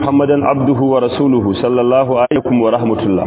محمدا عبده ورسوله صلى الله عليكم ورحمة الله.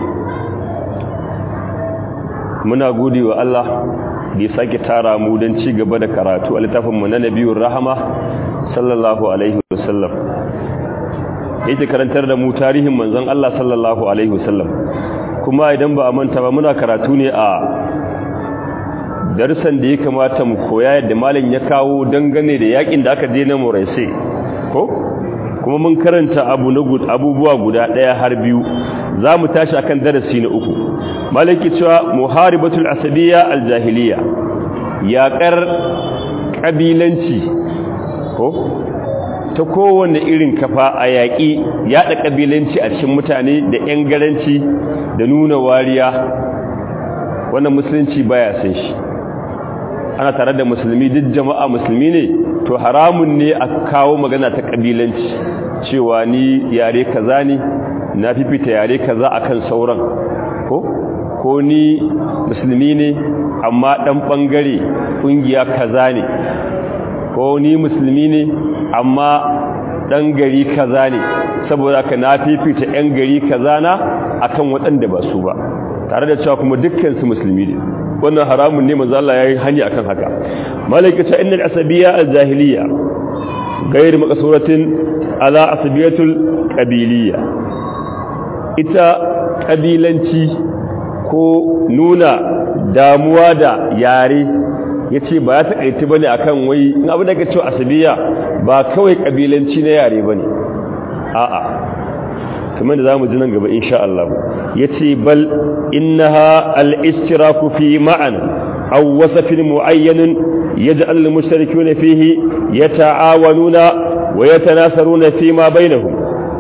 muna gode wa Allah da ya sake tara mu don ci gaba da karatu a littafinmu na nabiyur rahama sallallahu alaihi wasallam. Yake karantar da mu tarihin manzon Allah sallallahu alaihi wasallam. Kuma idan ba a manta ba muna karatu ne a darsan da ya kamata mu koya yadda malam ya kawo dangane da yakin da aka je na Muraisi ko kuma mun karanta abubuwa guda daya har biyu. Za mu tashi akan darasi na uku. Malaki cewa muharibatul asabiyya aljahiliya, yaƙar ƙabilanci ko ta kowane irin kafa a yaƙi yaɗa ƙabilanci a cikin mutane da ƴan garanci da nuna wariya, wannan musulunci baya san shi. Ana tare da musulmi, duk jama'a musulmi ne, to haramun ne a kawo magana ta ƙabilanci cewa ni yare kaza ne, na fifita yare kaza akan sauran ko ni musulmi ne amma dan bangare kungiya kaza ne, ko ni musulmi ne amma dan gari kaza ne, saboda ka na fifita yan gari kaza na akan waɗanda ba su ba, tare da cewa kuma dukkan su musulmi ne. Wannan haramun ne, manzo Allah yayi hani akan haka. Malaikata innal asabiyya aljahiliya ghayr maqsuratin ala asabiyatul qabiliyya. Ita kabilanci ko nuna damuwa da yare yace ba ya takaici bane akan wai in abu da kace asabiya ba kawai kabilanci na yare bane, a'a kamar da zamu ji nan gaba insha Allah. Yace bal innaha al-istiraku fi ma'an aw wasfin mu'ayyan yaj'al al-mushrikuna fihi yata'awanuna wa yatanasaruna fi ma bainahum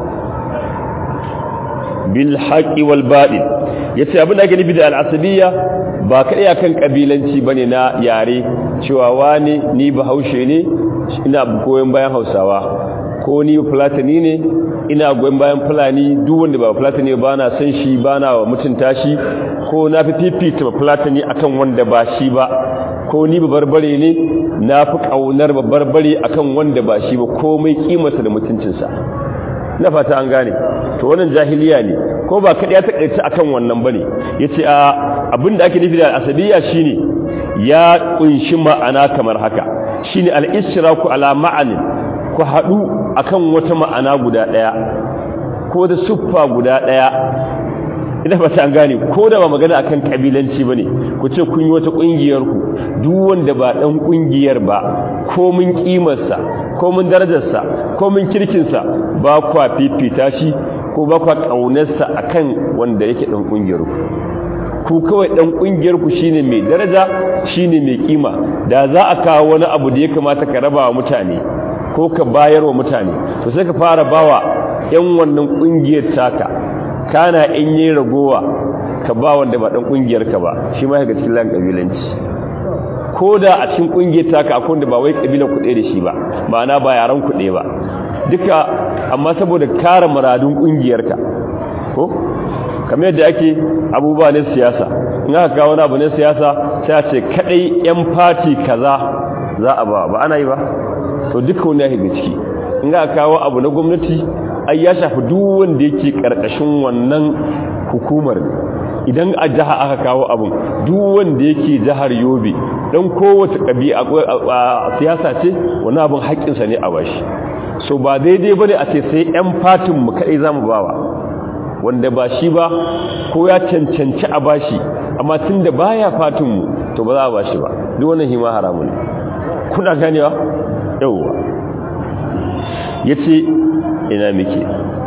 bil haqqi wal batil. Yace abin da ake nufi da al'asabiyya ba kai akan kabilanci bane na yare, cewa wani ni bahaushe ne ina goyen bayan Hausawa, ko ni Fulatani ne ina goyen bayan Fulani, duk wanda ba Fulatani ba na san shi, ba na mutunta shi, ko na fi fifita Fulatani akan wanda ba shi ba, ko ni barbare ne na fi kaunar barbare akan wanda ba shi ba, komai kimarsa da mutuncinsa. Na fata an gane. To wannan jahiliya ne, ko ba kada ya takaice akan wannan bane. Yace abinda ake nufi da asabiyya shine ya kunshi ma'ana kamar haka, shine al-istiraku ala ma'anin, ku hadu akan wata ma'ana guda daya ko da suffa guda daya. Ina fata an gane, ko da ba magana akan kabilanci bane, ku ce kun yi wata kungiyar ku, duk wanda ba dan kungiyar ba, ko mun kimarsa, ko mun darajarsa, ko mun kirkinsa, ba kwa fifita shi ko ba kwa kaunarsa akan wanda yake dan kungiyar ku kawai dan kungiyar ku shine mai daraja, shine mai kima. Da za a kawo wani abu da ya kamata ka raba wa mutane ko ka bayar wa mutane, to sai ka fara bawa yan wannan kungiyar taka, kana in yi ragowa ka ba wanda ba dan kungiyar ka ba, shi ma ga cikin lan kabilanci. Ko da a cikin kungiyar taka akwai wanda ba wai kabilan ku ɗaya da shi ba, ma'ana ba yaran ku ɗaya ba duka, amma saboda kare muradun kungiyarka ko kamar yadda ake abubuwa na siyasa, in aka kawo wani abu na siyasa sai a ce kadai yan party kaza za a ba ana yi ba, to duka wani yake ciki. In aka kawo abu na gwamnati ai ya shafi duk wanda yake karkashin wannan hukumar. Idan a jiha aka kawo abun, duk wanda yake jihar Yobe dan kowace kabi'a siyasa ce, wani abun haƙƙinsa ne a bashi. So ba daidai bane a ce sai ƴan fatin mu kai zamu bawa wanda ba shi ba, ko ya cancanci a bashi, amma tunda baya fatin mu to ba za a bashi ba. Duk wannan hima haramun ne. Kuna ganewa? Yawwa. Yace ina miki.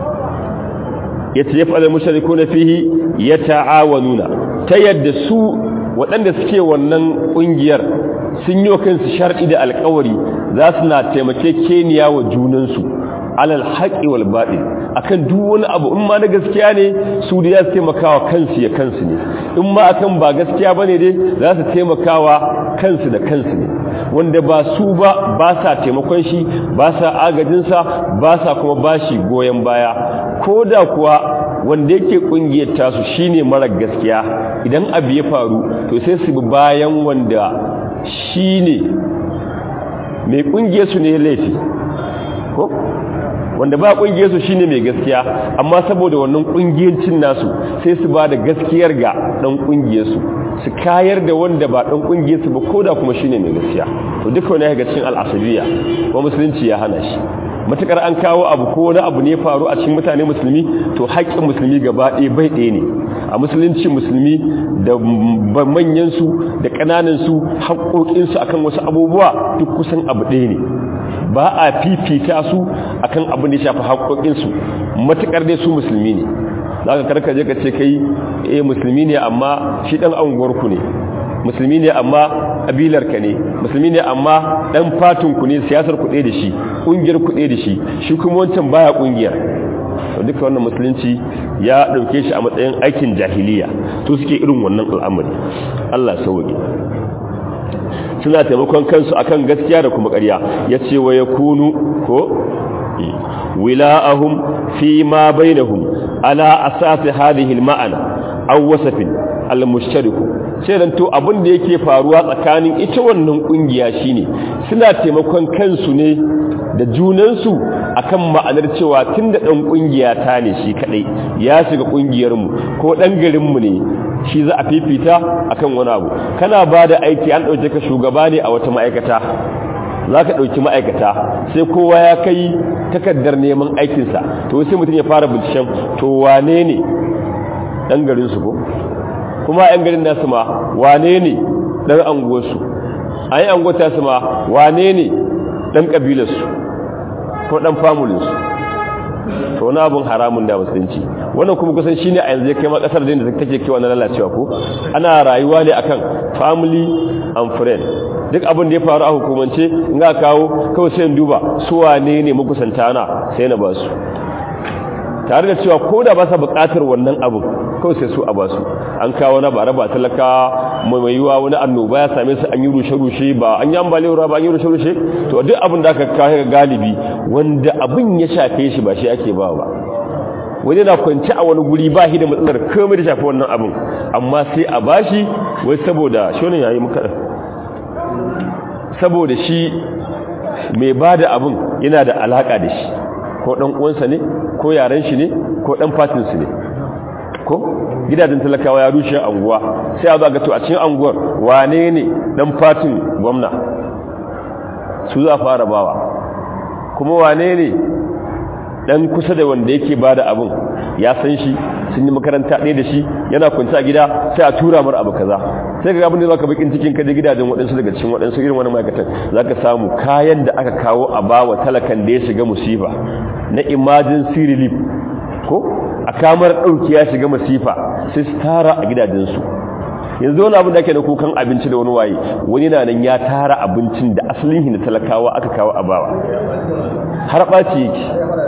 Yace ya fa'al mushrikuna fihi yata'awanuna, ta yadda su waɗanda suke wannan kungiyar sun yi wa kansu shar'i da alƙawari za su na taimakekeniya wa junansu alal haqqi wal batil, akan duk wani abu in ma na gaskiya ne su da za su taimakawa kansu ya kansu ne, in ma akan ba gaskiya bane dai za su taimakawa kansu da kansu ne. Wanda ba su ba sa taimakon shi, ba sa agajin sa, ba sa kuma bashi goyen baya, koda kuwa wanda yake kungiyar tasu shine mara gaskiya, idan abu ya faru to sai su bi bayan wanda shine mai kungiyar su ne laifi ko wanda ba kungiyar su shine mai gaskiya amma saboda wannan kungiyancin nasu sai su ba da gaskiyar ga dan kungiyar su kayar da wanda ba dan kungiyar su ba koda kuma shine mai gaskiya to duka wani ga cikin al'asabiyya wa musulunci ya hana shi matakar an kawo abu ko wani abu ne faru a cikin mutane musulmi to haƙƙin musulmi gaba ɗaya bai ɗaya ne a musulunci musulmi da manyan su da ƙananan su haƙoƙin su akan wasu abubuwa duk kusan abu ɗaya ne ba a fifita su akan abin da ya shafi haƙoƙin su matakar dai su musulmi ne zaka karka je ka ce kai musulmi ne amma shi dan anguwarku ne musulmi ne amma kabilarka ne musulmi ne amma dan fatin ku ne siyasar ku da shi kungiyar ku da shi shi kuma wancan baya kungiyar to duka wannan musulunci ya dauke shi a matsayin aikin jahiliya to suke irin wannan al'amari Allah sauke suna taimakon kansu akan gaskiya da kuma ƙarya yace wa yakunu ko wila'ahum fi ma bainahum ala asasi hadhihi al-ma'ana aw wasfin al-mushtarik sai dan to abin da yake faruwa tsakanin ita wannan kungiya shine suna taimakon kansu ne da junansu akan ma'anar cewa tunda dan kungiya ta ne shi kadai ya shiga kungiyar mu ko dan garin mu ne shi za a fifita akan wani abu kana bada aiki an dauke ka shugaba ne a wata ma'aikata za ka ɗauki ma'aikata sai kowa ya kai takardar neman aikinsa to sai mutum ya fara binciken to wane ne ɗan garinsu ko kuma ‘yan garin nasu ma wane ne ɗan anguwarsu a yi anguwata su ma wane ne ɗan ƙabilarsu ko ɗan famulinsu to wani abin haramun da musulunci wannan kuma kusan shine a yanzu ya kai ma ƙasar da take kewa na lalacewa ko ana rayuwa ne akan family and friend duk abin da ya faru a hukumance in ga kawo kawai sai in duba su wane ne makusanta na sai na ba su tare da cewa ko da ba sa buƙatar wannan abin kawai sai su a ba su an kawo na ba raba talaka mai yiwa wani annoba ya same su an yi rushe-rushe ba an yi ambaliyar ba an yi rushe-rushe to duk abin da aka kawo galibi wanda abin ya shafe shi ba shi ake ba wani na kwanci a wani guri ba shi da matsalar komai da shafi wannan abin amma sai a bashi wai saboda shonin yayi muka saboda shi mai ba da abin yana da alaka da shi ko dan uwansa ne ko yaran shi ne ko dan fatin su ne ko gidajen talakawa ya rushe anguwa sai a zo ga to a cikin anguwar wane ne dan fatin gwamna su za fara bawa kuma wane ne dan kusa da wanda yake bada abin ya san shi sun yi makaranta ɗaya da shi yana kwanta gida sai a tura mar abu kaza sai ga abin da zaka bakin cikin kaje gidajen waɗansu daga cikin waɗansu irin wani ma'aikatan zaka samu kayan da aka kawo a bawa talakan da ya shiga musifa na emergency relief ko a kamar ɗauki ya shiga musifa sai su tara a gidajensu yanzu wani abin da ake na kukan abinci da wani waye wani na nan ya tara abincin da asalin na talakawa aka kawo a bawa har ɓaci yake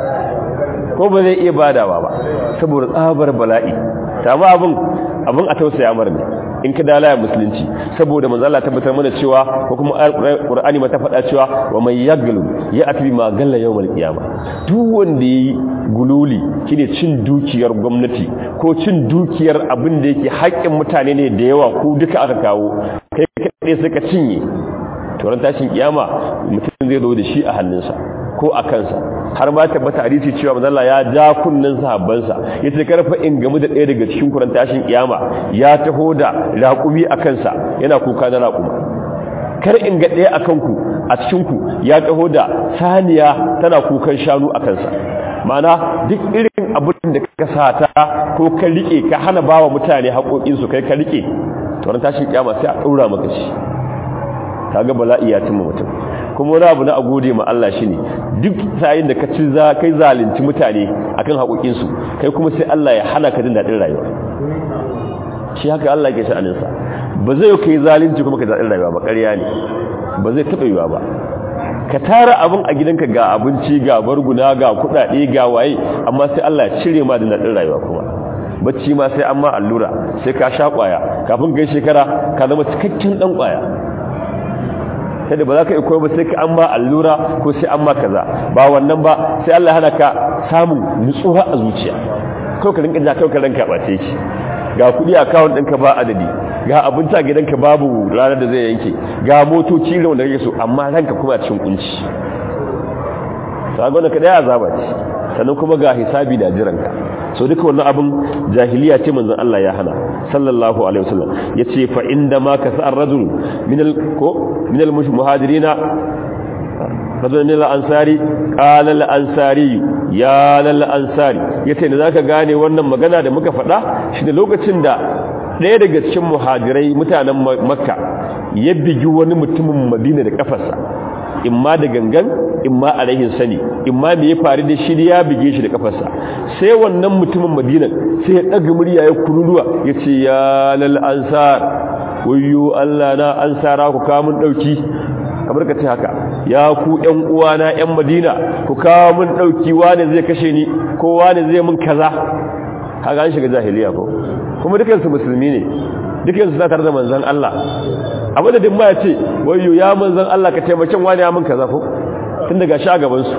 ko ba zai iya badawa ba saboda tsabar bala'i amma abin a tausaya mar ne in ka dalaya musulunci saboda manzo Allah tabbatar mana cewa ko kuma Qur'ani ma ta faɗa cewa wa may yaglu ya atbi ma galla yawmal qiyama duk wanda yi gululi shine cin dukiyar gwamnati ko cin dukiyar abin da yake haƙƙin mutane ne da yawa ko duka aka kawo kai kai suka cinye to ran tashin kiyama mutum zai zo da shi a hannunsa ko a kansa har ma tabbata hadisi cewa manzo Allah ya ja kunnan sahabbansa yace karfa in gamu da ɗaya daga cikin kuran tashin kiyama ya taho da raƙumi a kansa yana kuka na raƙuma kar in ga ɗaya akan ku a cikin ku ya taho da saniya tana kukan shanu a kansa mana duk irin abin da ka sata ko ka rike ka hana bawa mutane haƙoƙin su kai ka rike to ran tashin kiyama sai a daura maka shi kaga bala'i ya tuma mutum kuma wani abu na a gode ma Allah shi ne duk sayin da ka ci kai zalunci mutane akan haƙoƙinsu kai kuma sai Allah ya hana ka jin daɗin rayuwa shi haka Allah ke sha'aninsa ba zai kai zalunci kuma ka daɗin rayuwa ba ƙarya ne ba zai taɓa yiwa ba ka tara abin a gidanka ga abinci ga barguna ga kuɗaɗe ga waye amma sai Allah ya cire ma da daɗin rayuwa kuma bacci ma sai an ma allura sai ka sha ƙwaya kafin kai shekara ka zama cikakken ɗan ƙwaya sai da ba za ka iko ba sai ka an ma allura ko sai an ma kaza ba wannan ba sai Allah hana ka samun nutsuwa a zuciya kawai ka rinka ja kawai ka ranka bace ki ga kudi account ɗinka ba adadi ga abinci a gidanka babu ranar da zai yanke ga motoci da wanda kake so amma ranka kuma cikin kunci kaga wannan kada ya azaba ce sannan kuma ga hisabi da jiranka so duka wannan abin jahiliya ce manzon Allah ya hana sallallahu alaihi wasallam yace fa inda ma kasar rajul min al muhajirina rajul min al ansari qala al ansari ya lal ansari yace da zaka gane wannan magana da muka faɗa shi da lokacin da ɗaya daga cikin muhajirai mutanen makka ya bigi wani mutumin madina da kafarsa imma da gangan imma a rahin sani imma me ya faru da shi ya bige shi da kafarsa sai wannan mutumin madina sai ya daga murya ya kururuwa yace ya lal ansar wayyo Allah na ansara ku kawo mun dauki kamar ka ce haka ya ku ƴan uwana ƴan madina ku kawo mun dauki wani zai kashe ni ko wani zai mun kaza kaga an shiga jahiliya ko kuma dukansu musulmi ne dukansu za tare da manzon Allah abin da dimma ya ce wayo ya manzon Allah ka taimakin wani ya mun kaza ko tun daga shi a gaban su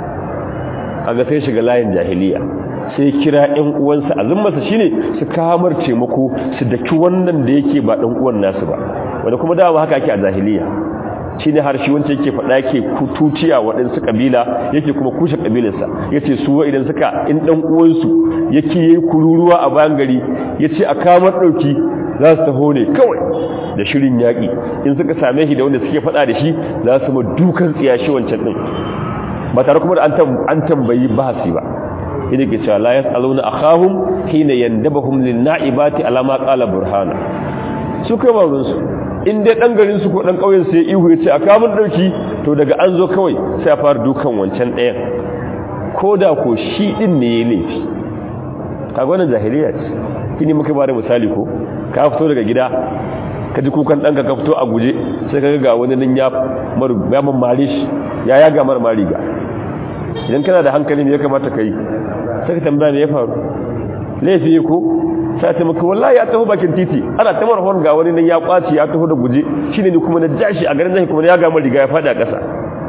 kaga sai shiga layin jahiliya sai kira ƴan uwansa azummarsa shine su kamar taimako su daki wannan da yake ba dan uwan nasu ba wanda kuma dama haka ake a jahiliya shine har shi wanda yake faɗa yake kutuciya waɗansu kabila yake kuma kushe kabilarsa yace su idan suka in dan uwansu yake yayi kururuwa a bayan gari yace a kamar dauki za su taho ne kawai da shirin yaki in suka same shi da wanda suke faɗa da shi za su ma dukan tsiyashi wancan din ba tare kuma da an tambayi bahasi ba ina ke cewa la yasaluna akhahum hina yandabahum lin na'ibati ala ma qala burhana su kai ba su in dai dan garin su ko dan kauyen sai ihu yace a kamun dauki to daga an zo kawai sai a fara dukan wancan ɗayan koda ko shi din ne ya laifi kaga wannan jahiliya ce kini muka ba da misali ko ka fito daga gida ka ji kukan danka ka fito a guje sai kaga ga wani nan ya mamare shi ya yaga marmari ga idan kana da hankali me ya kamata kai sai ka tambaya me ya faru laifi ko sai ta maka wallahi ya taho bakin titi ana tamar hon ga wani nan ya kwaci ya taho da guje shine ni kuma na jashi a garin zai kuma ya ga mun riga ya fada ƙasa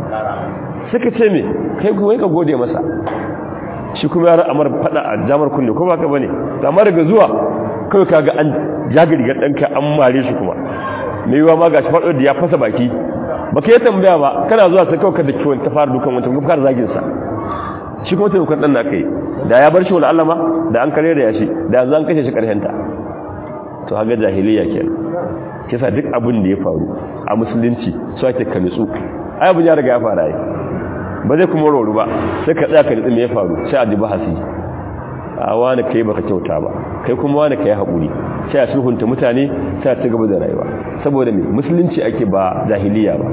suka ce me kai kuma ka gode masa shi kuma ya amar fada a jamar kunne ko ba ka bane amma daga zuwa kai kaga an jaga rigar danka an mare shi kuma me yiwa ma gashi fado da ya fasa baki baka yi tambaya ba kana zuwa sai kawai ka da kiwon ta fara dukan wancan kuma fara zagin sa shi kuma sai dukan dan na kai da ya bar shi wala Allah ma da an kare da yashi da zan kashe shi karhenta to haga jahiliya kenan kisa duk abin da ya faru a musulunci so ake ka nutsu ai abin ya riga ya fara yi ba zai kuma roru ba sai ka tsaya ka nutsu me ya faru sai a ji bahasi a wani kai baka kyauta ba kai kuma wani kai hakuri sai a sulhunta mutane sai a ci gaba da rayuwa saboda me musulunci ake ba jahiliya ba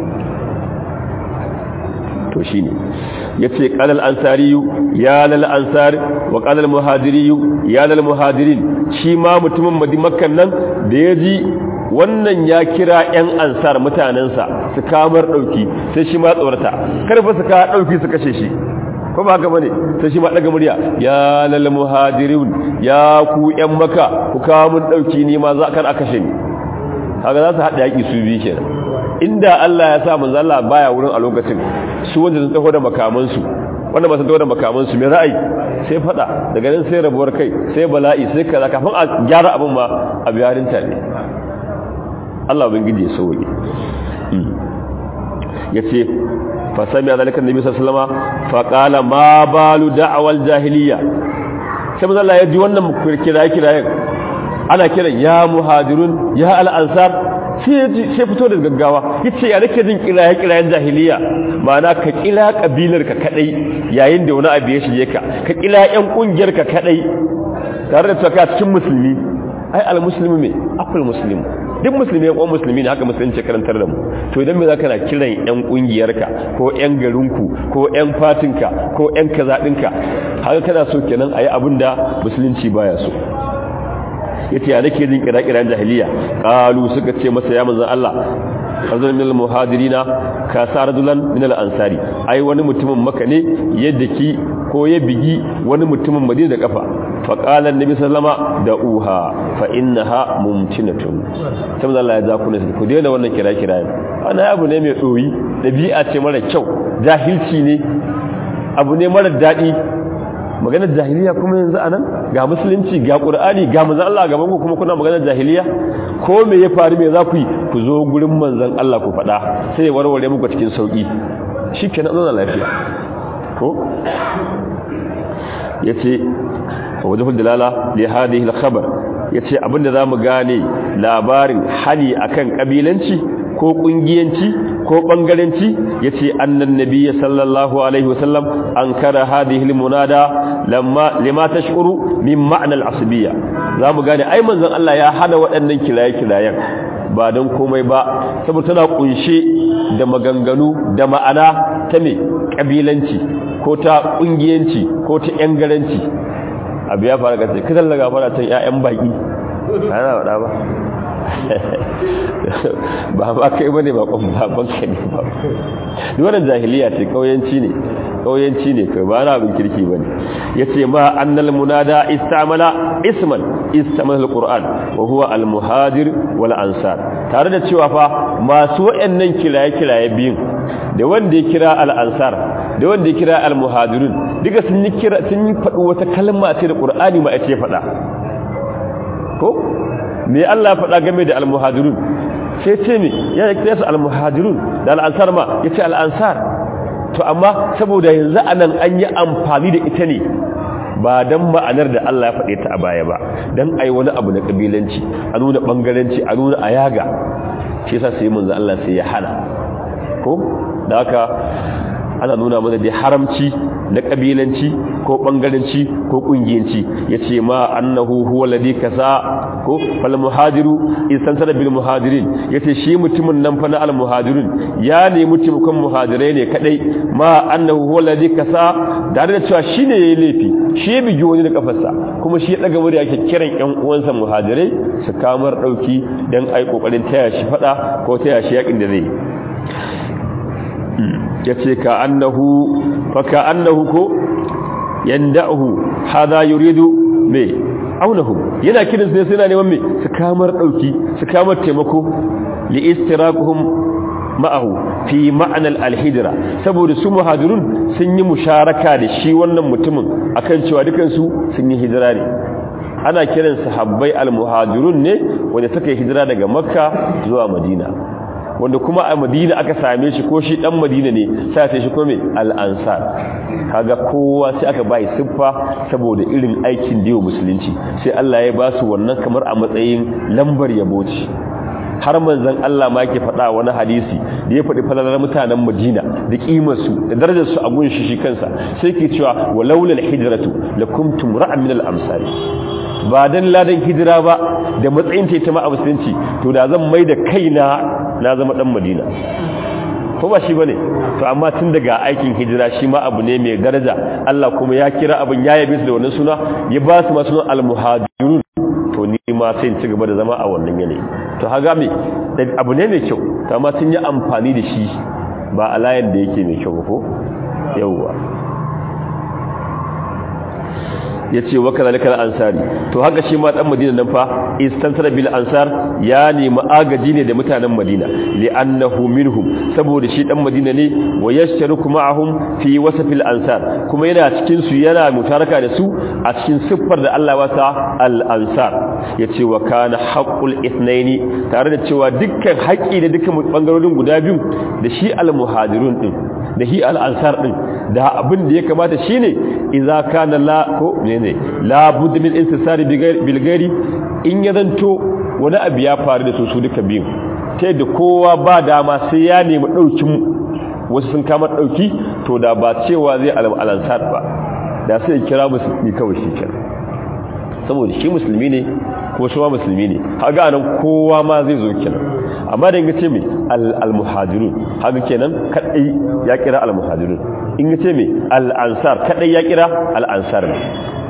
to shine yace qalal ansariyu ya lal ansar wa qalal muhajiriyu ya lal muhajirin shi ma mutumin makkan nan da yaji wannan ya kira ƴan ansar mutanansa su kamar dauki sai shi ma tsorata karfa su ka dauki su kashe shi ko ba haka bane sai shi ma daga murya ya lal muhajirun ya ku ƴan makka ku kawo mun dauki ni ma za kan kashe ni kaga za su hada yaki su bi kenan inda Allah ya sa manzo Allah baya wurin a lokacin su wanda sun taho da makaman su wanda ba su taho da makaman su me ra'ayi sai fada daga nan sai rabuwar kai sai bala'i sai kaza kafin a gyara abin ma a biyarinta ne Allah ubangiji ya sauke yace fa sami zalika annabi sallallahu alaihi wasallam fa qala ma balu da'wal jahiliya sai manzo Allah ya ji wannan kirayen ana kiran ya muhajirun ya al-ansar sai fito da gaggawa yace ya nake jin kirayen jahiliya ma'ana ka kira kabilar ka kadai yayin da wani abu ya shige ka kira ƴan kungiyar ka kadai tare da tsaka cikin musulmi ai al-muslimu me akul muslim duk musulmi ƴan musulmi ne haka musulunci karantar da mu to idan me zaka na kiran ƴan kungiyar ka ko ƴan garinku ko ƴan fatinka ko ƴan kaza dinka haka kana so kenan ayi abinda musulunci baya so yace ya nake jin kira-kiran jahiliya qalu suka ce masa ya manzon Allah hazal min al-muhajirina ka saradulan min al-ansari ai wani mutumin maka ne yadda ki ko ya bigi wani mutumin Madina da kafa fa qala annabi sallama da uha fa innaha mumtinatun sai manzon Allah ya ja ku daina wannan kira-kiran ana abu ne mai doyi dabi'a ce mara kyau jahilci ne abu ne mara dadi maganar jahiliya kuma yanzu anan ga musulunci ga qur'ani ga manzon Allah gaban ku kuma kuna maganar jahiliya ko me ya faru me za ku yi ku zo gurin manzon Allah ku faɗa sai warware muku cikin sauki shikenan Allah lafiya ko yace wajhul dalala li hadhihi al-khabar yace abinda zamu gane labarin hani akan kabilanci ko kungiyanci ko bangaranci yace annan nabiyyi sallallahu alaihi wasallam ankara hadhihi al-munada lima tashuru min ma'na al-asbiyya zamu gane ai manzon Allah ya hana waɗannan kilaye-kilayen ba don komai ba saboda tana kunshe da maganganu da ma'ana ta me kabilanci ko ta kungiyanci ko ta yangaranci abu ya fara gaske kidan daga fara tan ƴaƴan baki ana wada ba ba ba kai bane ba kon baban kai ne ba duk wannan jahiliya ce kauyanci ne kai ba na bin kirki bane yace ma annal munada istamala alquran wa huwa almuhajir wal ansar tare da cewa fa masu wayannan kiraye biyun da wanda ya kira al ansar da wanda ya kira al muhajirun duka sun yi faɗi wata kalma ce da qur'ani ma ake faɗa ko me Allah ya faɗa game da al muhajirun sai ce me ya kira su al muhajirun da al ansar ma yace al ansar to amma saboda yanzu anan an yi amfani da ita ne ba dan ma'anar da Allah ya faɗe ta a baya ba dan ai wani abu na kabilanci a nuna bangaranci a nuna ayaga shi yasa sai manzo Allah sai ya hana ko da haka ana nuna mana da haramci na kabilanci ko bangaranci ko kungiyanci yace ma annahu huwa ladhi kasa ko fal muhajiru istansara bil muhajirin yace shi mutumin nan fa na al muhajirun ya ne mutumin muhajirai ne kadai ma annahu huwa ladhi kasa da cewa shine yayi laifi shi ya bigi wani da kafarsa kuma shi ya daga wuri yake kiran ƴan uwansa muhajirai su kamar dauki dan ai kokarin taya shi fada ko taya shi yakin da zai yace ka annahu ko yandahu hada yuridu me aunahu yana kiran su ne suna neman me su kamar dauki su kamar taimako li istiraquhum ma'ahu fi ma'na al-hijra saboda su muhajirun sun yi musharaka da shi wannan mutumin akan cewa dukan su sun yi hijira ne ana kiran sahabbai al-muhajirun ne wanda suka yi hijira daga makka zuwa madina wanda kuma a madina aka same shi ko shi dan madina ne sai sai shi kome al-ansar kaga kowa sai aka bai siffa saboda irin aikin da musulunci sai Allah ya ba su wannan kamar a matsayin lambar yabo ce har manzon Allah ma yake faɗa wani hadisi da ya faɗi falalar mutanen Madina da kimar su da darajar su a gun shi kansa sai ke cewa walaulal hijratu lakuntum ra'an min al-amsari ba dan ladan hijira ba da matsayin ta ma a musulunci to da zan mai da kaina na zama dan Madina ko ba shi bane to amma tun daga aikin hijira shi ma abu ne mai daraja Allah kuma ya kira abin ya yabe su da wannan suna ya ba su ma sunan al-muhajirun to ni ma sai in ci gaba da zama a wannan yanayi to haga me abu ne mai kyau to amma sun yi amfani da shi ba a layin da yake mai kyau ko yawwa yace wa kadhalika al-ansari to haka shi ma dan Madina nan fa istansara bil ansar ya nemi agaji ne da mutanen Madina li'annahu minhum saboda shi dan Madina ne wa yashtaruku ma'ahum fi wasfil ansar kuma yana cikin su yana mutaraka da su a cikin siffar da Allah wasa al-ansar yace wa kana haqqul ithnaini tare da cewa dukkan haƙi da dukkan bangarorin guda biyu da shi al-muhajirun din da shi al-ansar din da abin da ya kamata shine idza kana la ko ne la budda min insisari bil ghairi in ya zanto wani abu ya faru da su duka biyu ta yadda kowa ba dama sai ya nemi daukin wasu sun kama dauki to da ba cewa zai al-ansar ba da sai kira musulmi kawai shi kenan saboda shi musulmi ne ko shi musulmi ne haga nan kowa ma zai zo kenan amma da yace me al-muhajirun haga kenan kadai ya kira al-muhajirun in yace me al-ansar kadai ya kira al-ansar ne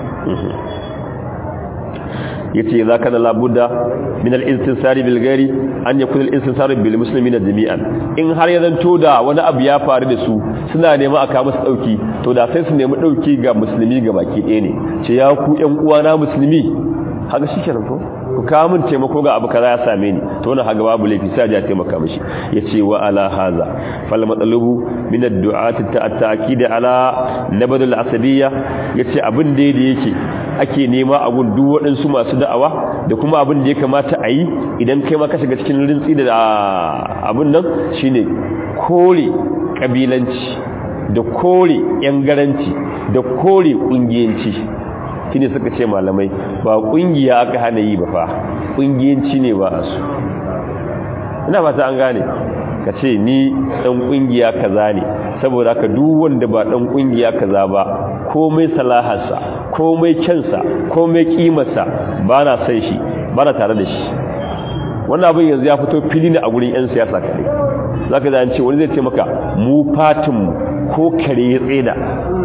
yace za kana labudda min al-istinsari bil ghairi an yakun al-istinsari bil muslimina jami'an in har ya zanto da wani abu ya faru da su suna neman aka musu dauki to da sai su nemi dauki ga musulmi ga baki ɗaya ne ce ya ku ƴan uwana musulmi haka shikenan ko ku kawo min taimako ga abu kaza ya same ni to wannan haga babu laifi sai ya taimaka mishi yace wa ala haza fal matlubu min ad-du'at at-ta'kid ala nabd al-asabiyya yace abin da yake ake nema a gun duk waɗansu masu da'awa da kuma abin da ya kamata a yi idan kai ma ka shiga cikin rintsi da abin nan shine kore kabilanci da kore yan garanci da kore kungiyanci shine suka ce malamai ba kungiya aka hana yi ba fa kungiyanci ne ba su ina fata an gane ka ce ni dan kungiya kaza ne saboda haka duk wanda ba dan kungiya kaza ba komai salaharsa komai kyansa komai kimarsa ba na san shi ba na tare da shi wannan abin yanzu ya fito fili ne a gurin yan siyasa kare zaka ji an ce wani zai ce maka mu fatin ko kare ya tseda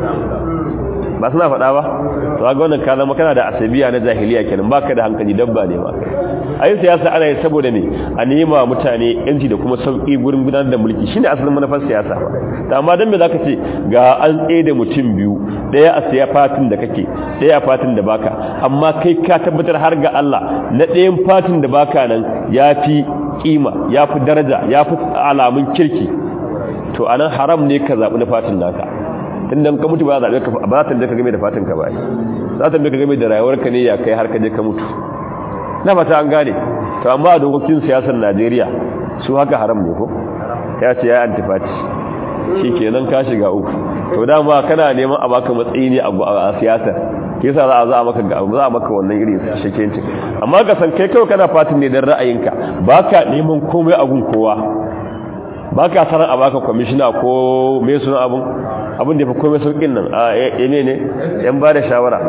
ba suna faɗa ba to ga wannan ka zama kana da asabiya na jahiliya kenan baka da hankali dabba ne ma ayin siyasa ana yi saboda ne a nema mutane yanci da kuma sauki gurin gudanar da mulki shine asalin manufar siyasa ba amma dan me zaka ce ga an tsaye da mutum biyu daya a siya fatin da kake daya a fatin da baka amma kai ka tabbatar har ga Allah na ɗayan fatin da baka nan yafi kima yafi daraja yafi alamun kirki to anan haram ne ka zabi na fatin naka tunda ka mutu ba zabe ka ba ta da ka game da fatin ka ba za ta da ka game da rayuwarka ne ya kai har ka je ka mutu na fata an gane to amma a dokokin siyasar Najeriya su haka haram ne ko ya ce ya antifati shikenan ka shiga uku to dama kana neman a baka matsayi ne a siyasar kisa za a maka wannan irin shekencin amma ka san kai kawai kana fatin ne dan ra'ayinka baka neman komai a gun kowa baka sanar a baka commissioner ko me suna abun da ya fi komai saukin nan a yene ne yan ba da shawara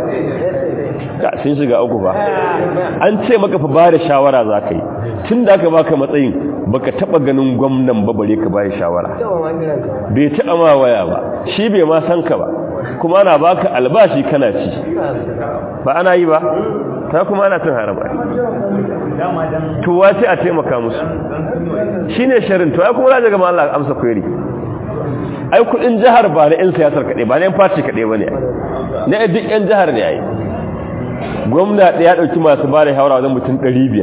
sun shiga uku ba an ce maka fa ba da shawara za ka yi tun da aka baka matsayin baka taba ganin gwamnan ba bare ka ba da shawara bai taɓa ma waya ba shi bai ma san ka ba kuma ana baka albashi kana ci ba ana yi ba ta kuma ana cin haram to wace a taimaka musu shine sharin to ai kuma za ga ma Allah amsa koyari ai kudin jihar ba na yan siyasar kade ba na yan party kade bane na duk yan jihar ne ai gwamna da ya dauki masu bare haura wajen mutum 500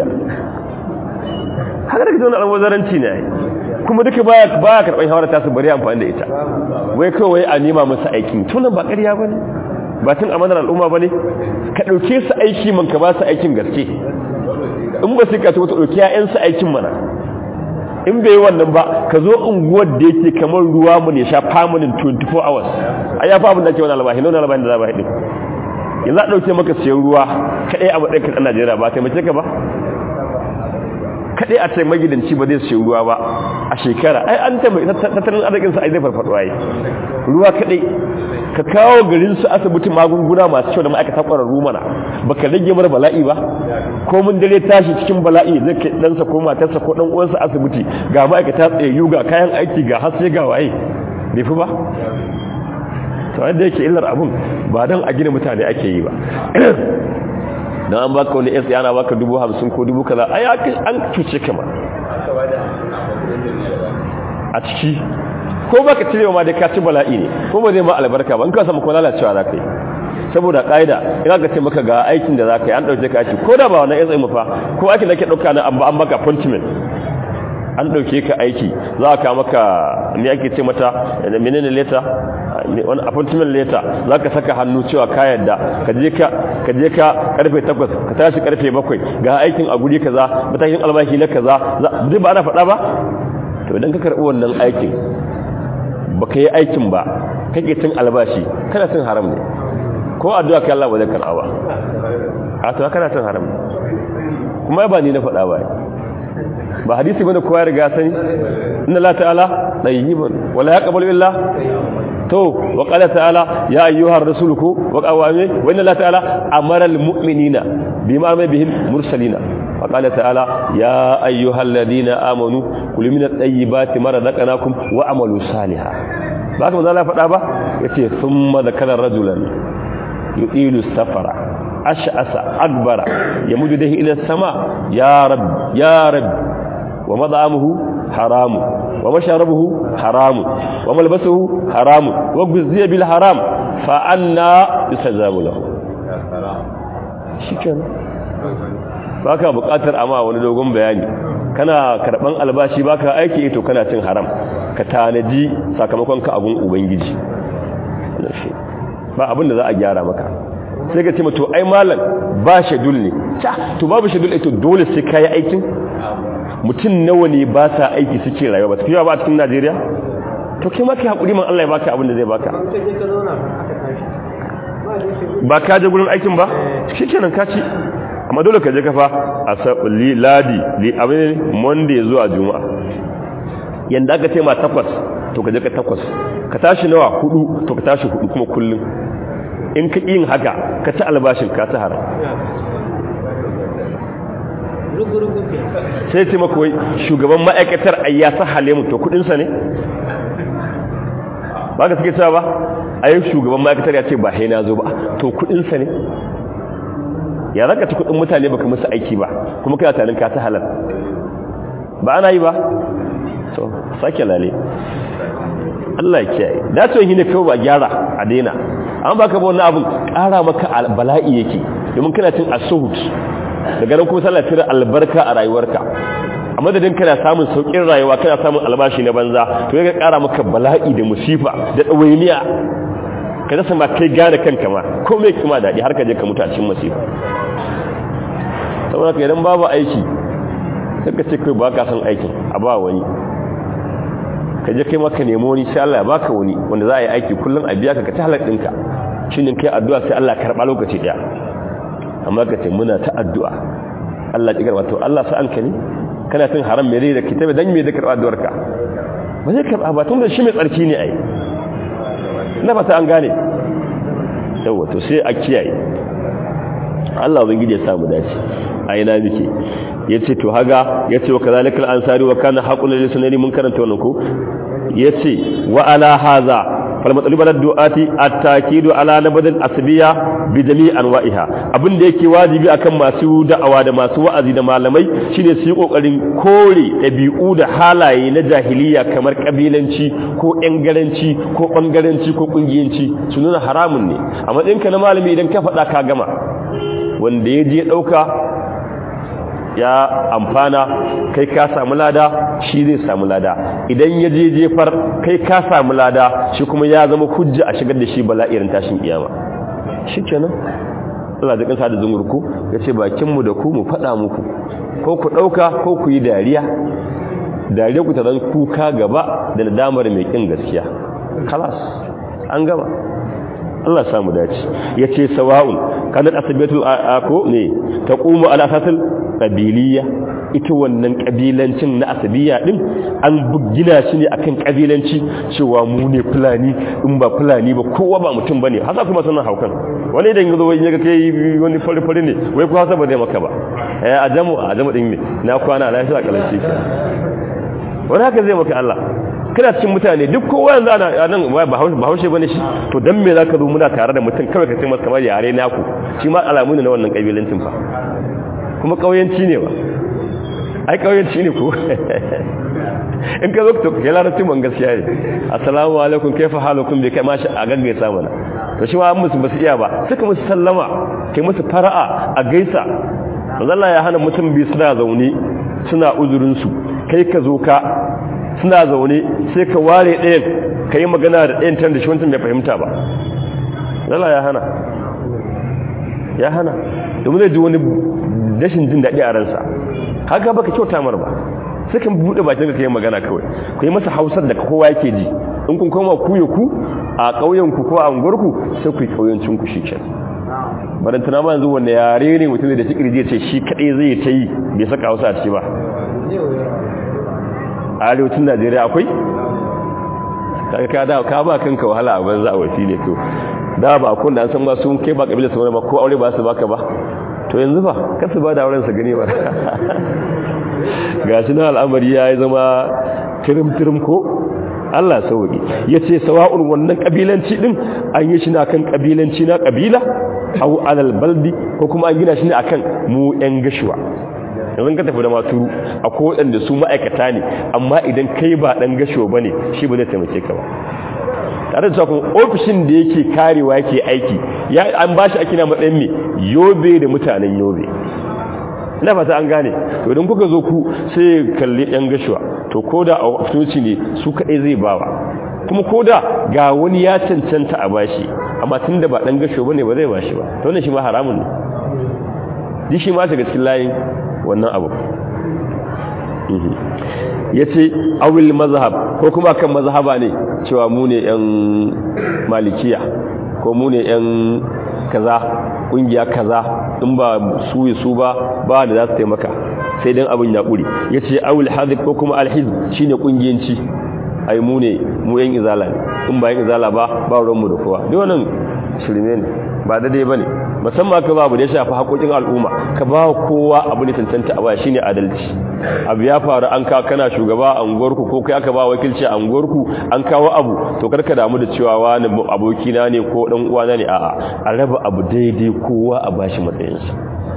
haka da gidan alwazaranci ne ai kuma duka baya karban hawara ta su bari amfani da ita wai kawai a nema masa aikin tunan ba ƙarya bane ba tun amanar al'umma bane ka dauke su aiki man ka ba su aikin gaske in ba su ka ta dauki ƴaƴan su aikin mana in bai wannan ba ka zo unguwar da yake kamar ruwa mu ne sha permanent 24 hours ai ya fa abin da ke wannan albahi nuna albahi da za ba hidi yanzu a dauke maka siyan ruwa kadai a matsayin kan Najeriya ba taimake ka ba kadai a ce magidanci ba zai siyan ruwa ba a shekara ai an tattalin arzikin sa ai zai farfado ai ruwa kadai ka kawo garin su asibiti magunguna masu kyau da ma'aikata ƙwararru mana baka rage mar bala'i ba ko mun dare tashi cikin bala'i zai kai ɗansa ko matarsa ko ɗan uwansa asibiti ga ma'aikata tsayayyu ga kayan aiki ga haske ga waye bai fi ba to wanda yake illar abun ba don a gina mutane ake yi ba don an baka wani yasa yana baka 50,000 ko 10,000 kaza ai an cuce kama a ciki ko baka cire ma da ka ci bala'i ne ko ba zai ma albarka ba in ka samu ko lalacewa za ka yi saboda kaida ina ka ce maka ga aikin da za ka yi an dauke ka aiki ko da ba wannan yasa mu fa ko aikin da ke dauka na an maka appointment an dauke ka aiki za ka maka ne ake ce mata menene letter wani appointment letter za ka saka hannu cewa ka yadda ka je ka karfe 8 ka tashi karfe 7 ga aikin a guri kaza matakin albashi na kaza duk ba ana faɗa ba to idan ka karɓi wannan aikin baka yi aikin ba kake cin albashi kana cin haram ne ko addu'a kai Allah ba zai karɓa ba a to kana cin haram kuma ba ni na faɗa ba ba hadisi bane kowa ya riga sani inna la ta'ala tayyibun wala yaqbalu illa to wa qala ta'ala ya ayyuhar rasuluku wa qawami wa inna la ta'ala amara al mu'minina bima amara bihim mursalina wa qala ta'ala ya ayyuhal ladina amanu kulu minat tayyibati ma razaqnakum wa amalu salihan ba ka manzo faɗa ba yace thumma zakara rajulan yu'ilu safara ash'asa akbara yamudu dahi ila sama ya rab wa mad'amuhu haramu wa masharabuhu haramu wa malbasuhu haramu wa guzziya bil haram fa anna yusazamu lahu shikan baka buƙatar amma wani dogon bayani kana karban albashi baka aiki to kana cin haram ka tanaji sakamakon ka abun ubangiji ba abin da za a gyara maka sai ka ce to ai malam ba shedul ne to babu shedul to dole sai kai aikin mutum nawa ne ba sa aiki suke rayuwa ba su fiye ba a cikin Najeriya to kai ma kai hakuri man Allah ya baka abin da zai baka ba ka je gurin aikin ba shikenan ka ci amma dole ka je kafa asabli ladi li abin monday zuwa juma'a yanda aka ce ma 8 to ka je ka 8 ka tashi nawa 4 to ka tashi 4 kuma kullun in ka yin haka ka ci albashin ka ta haram sai ce maka wai shugaban ma'aikatar ayyasa halemu to kudinsa ne ba ka suke cewa ba ayi shugaban ma'aikatar ya ce ba hai na zo ba to kudinsa ne ya zaka ci kudin mutane baka musu aiki ba kuma kana tarin ka ta halal ba ana yi ba to sake lale Allah ya kiyaye da to ne kawai ba gyara a daina amma baka ba wannan abun ƙara maka bala'i yake domin kana cin asuhut daga nan kuma sallah tira albarka a rayuwarka a madadin kana samun saukin rayuwa kana samun albashi na banza to ya ƙara maka bala'i da musifa da tsawainiya ka rasa ma kai gane kanka ma ko me kuma daɗi har ka je ka mutu a cikin musifa saboda idan babu aiki sai ka ce kai ba ka san aikin a ba wani ka je kai maka nemo ni sai Allah ya baka wani wanda za a yi aiki kullum a biya ka ta halal ɗinka shine kai addu'a sai Allah karɓa lokaci ɗaya amma ka ce muna ta addu'a Allah ya karɓa to Allah sa an ka ne kana cin haram mere da kitabe dan me da karɓa addu'ar ka ba zai karɓa ba tun da shi mai tsarki ne ai ina fata an gane yawa to sai a kiyaye Allah ubangiji ya samu dace a ina muke yace to haga yace wa kazalikal ansari wa kana haqqul lisanani mun karanta wannan ko yace wa ala hadha fal matlub al du'ati at-takidu ala nabadil asbiya bi jami' anwa'iha abinda yake wajibi akan masu da'awa da masu wa'azi da malamai shine su yi kokarin kore dabi'u da halaye na jahiliya kamar kabilanci ko garanci ko bangaranci ko kungiyanci su nuna haramun ne a matsayinka na malami idan ka faɗa ka gama wanda ya je ɗauka ya amfana kai ka samu lada shi zai samu lada idan ya je jefar kai ka samu lada shi kuma ya zama hujja a shigar da shi bala'irin tashin kiyama shi kenan Allah da kansa da zungurku ya ce bakinmu da ku mu faɗa muku ko ku ɗauka ko ku yi dariya ku ta zan kuka gaba da nadamar mai ƙin gaskiya kalas an gama Allah samu dace yace sawa'un kana asbiyatul ako ne taqumu ala asasil qabiliyya ita wannan kabilancin na asabiya din an bugina shi ne akan kabilanci cewa mu ne fulani in ba fulani ba kowa ba mutum bane hasa kuma sanan haukan wani idan yazo wai yaga kai wani fari ne wai ko hasa ba zai maka ba ajamu din ne na kwana lafiya kalanci wani haka zai maka Allah kana cikin mutane duk kowa yanzu ana nan ba haushe bane shi to dan me zaka zo muna tare da mutum kawai ka ce masa kamar yare naku shi ma alamu ne na wannan kabilancin fa kuma kauyanci ne ba ai kauyanci ne ko in ka zo to kai larabci man gaskiya ne assalamu alaikum kaifa halukum bi kai ma shi a gaggaisa mana to shi ma musu basu iya ba suka musu sallama kai musu fara'a a gaisa manzo Allah ya hana mutum bi suna zaune suna uzurin su kai ka zo ka suna zaune sai ka ware ɗayan ka yi magana da ɗayan tan da shi wancan bai fahimta ba lala ya hana domin zai ji wani rashin jin daɗi a ransa haka baka kyauta mar ba sai kan buɗe bakin ka yi magana kawai ku yi masa hausar da kowa yake ji in kun koma ku a ƙauyenku ko a unguwarku sai ku yi ƙauyencin ku shi kenan barantana ma yanzu wanda yare ne mutum da shi kirji ce shi kaɗai zai ta yi bai saka hausa a ciki ba a arewacin Najeriya akwai ka ba kanka wahala a banza a wasi ne to da ba kun da an san ba sun kai ba kabila su ba ko aure ba su baka ba to yanzu ba kasu ba da auren sa gani ba gashi na al'amari ya zama tirim ko Allah sauki yace sawa'un wannan kabilanci din an yi shi na kan kabilanci na kabila aw alal baldi ko kuma an gina shi ne akan mu yan gashuwa yanzu ka tafi da maturu a kowaɗanda su ma'aikata ne amma idan kai ba ɗan gasho ba ne shi ba zai taimake ka ba tare da cewa ofishin da yake karewa yake aiki an ba shi akina matsayin mai yobe da mutanen yobe ina fata an gane to idan kuka zo ku sai kalli ɗan gashuwa to ko da a ofisoci ne su kaɗai zai bawa kuma ko da ga wani ya cancanta a bashi amma tun da ba ɗan gasho ba ne ba zai bashi ba to wannan shi ma haramun ne ji shi ma shiga cikin layin wannan abu ya ce awil mazhab ko kuma kan mazhaba ne cewa mu ne yan malikiya ko mu ne yan kaza kungiya kaza in ba su ba da za su taimaka sai dan abin ya kure yace awul hadith ko kuma alhizb shine kungiyanci ai mu yan izala ne in ba yan izala ba ruwan mu da kowa duk wannan shirme ne ba daidai bane musamman ka babu da ya shafi haƙoƙin al'umma ka ba kowa abu ne tantanta a baya shine adalci abu ya faru an ka kana shugaba a unguwarku ko kai aka ba wakilci a unguwarku an kawo abu to karka damu da cewa wani abokina ne ko dan uwana ne a'a a raba abu daidai kowa a bashi matsayinsa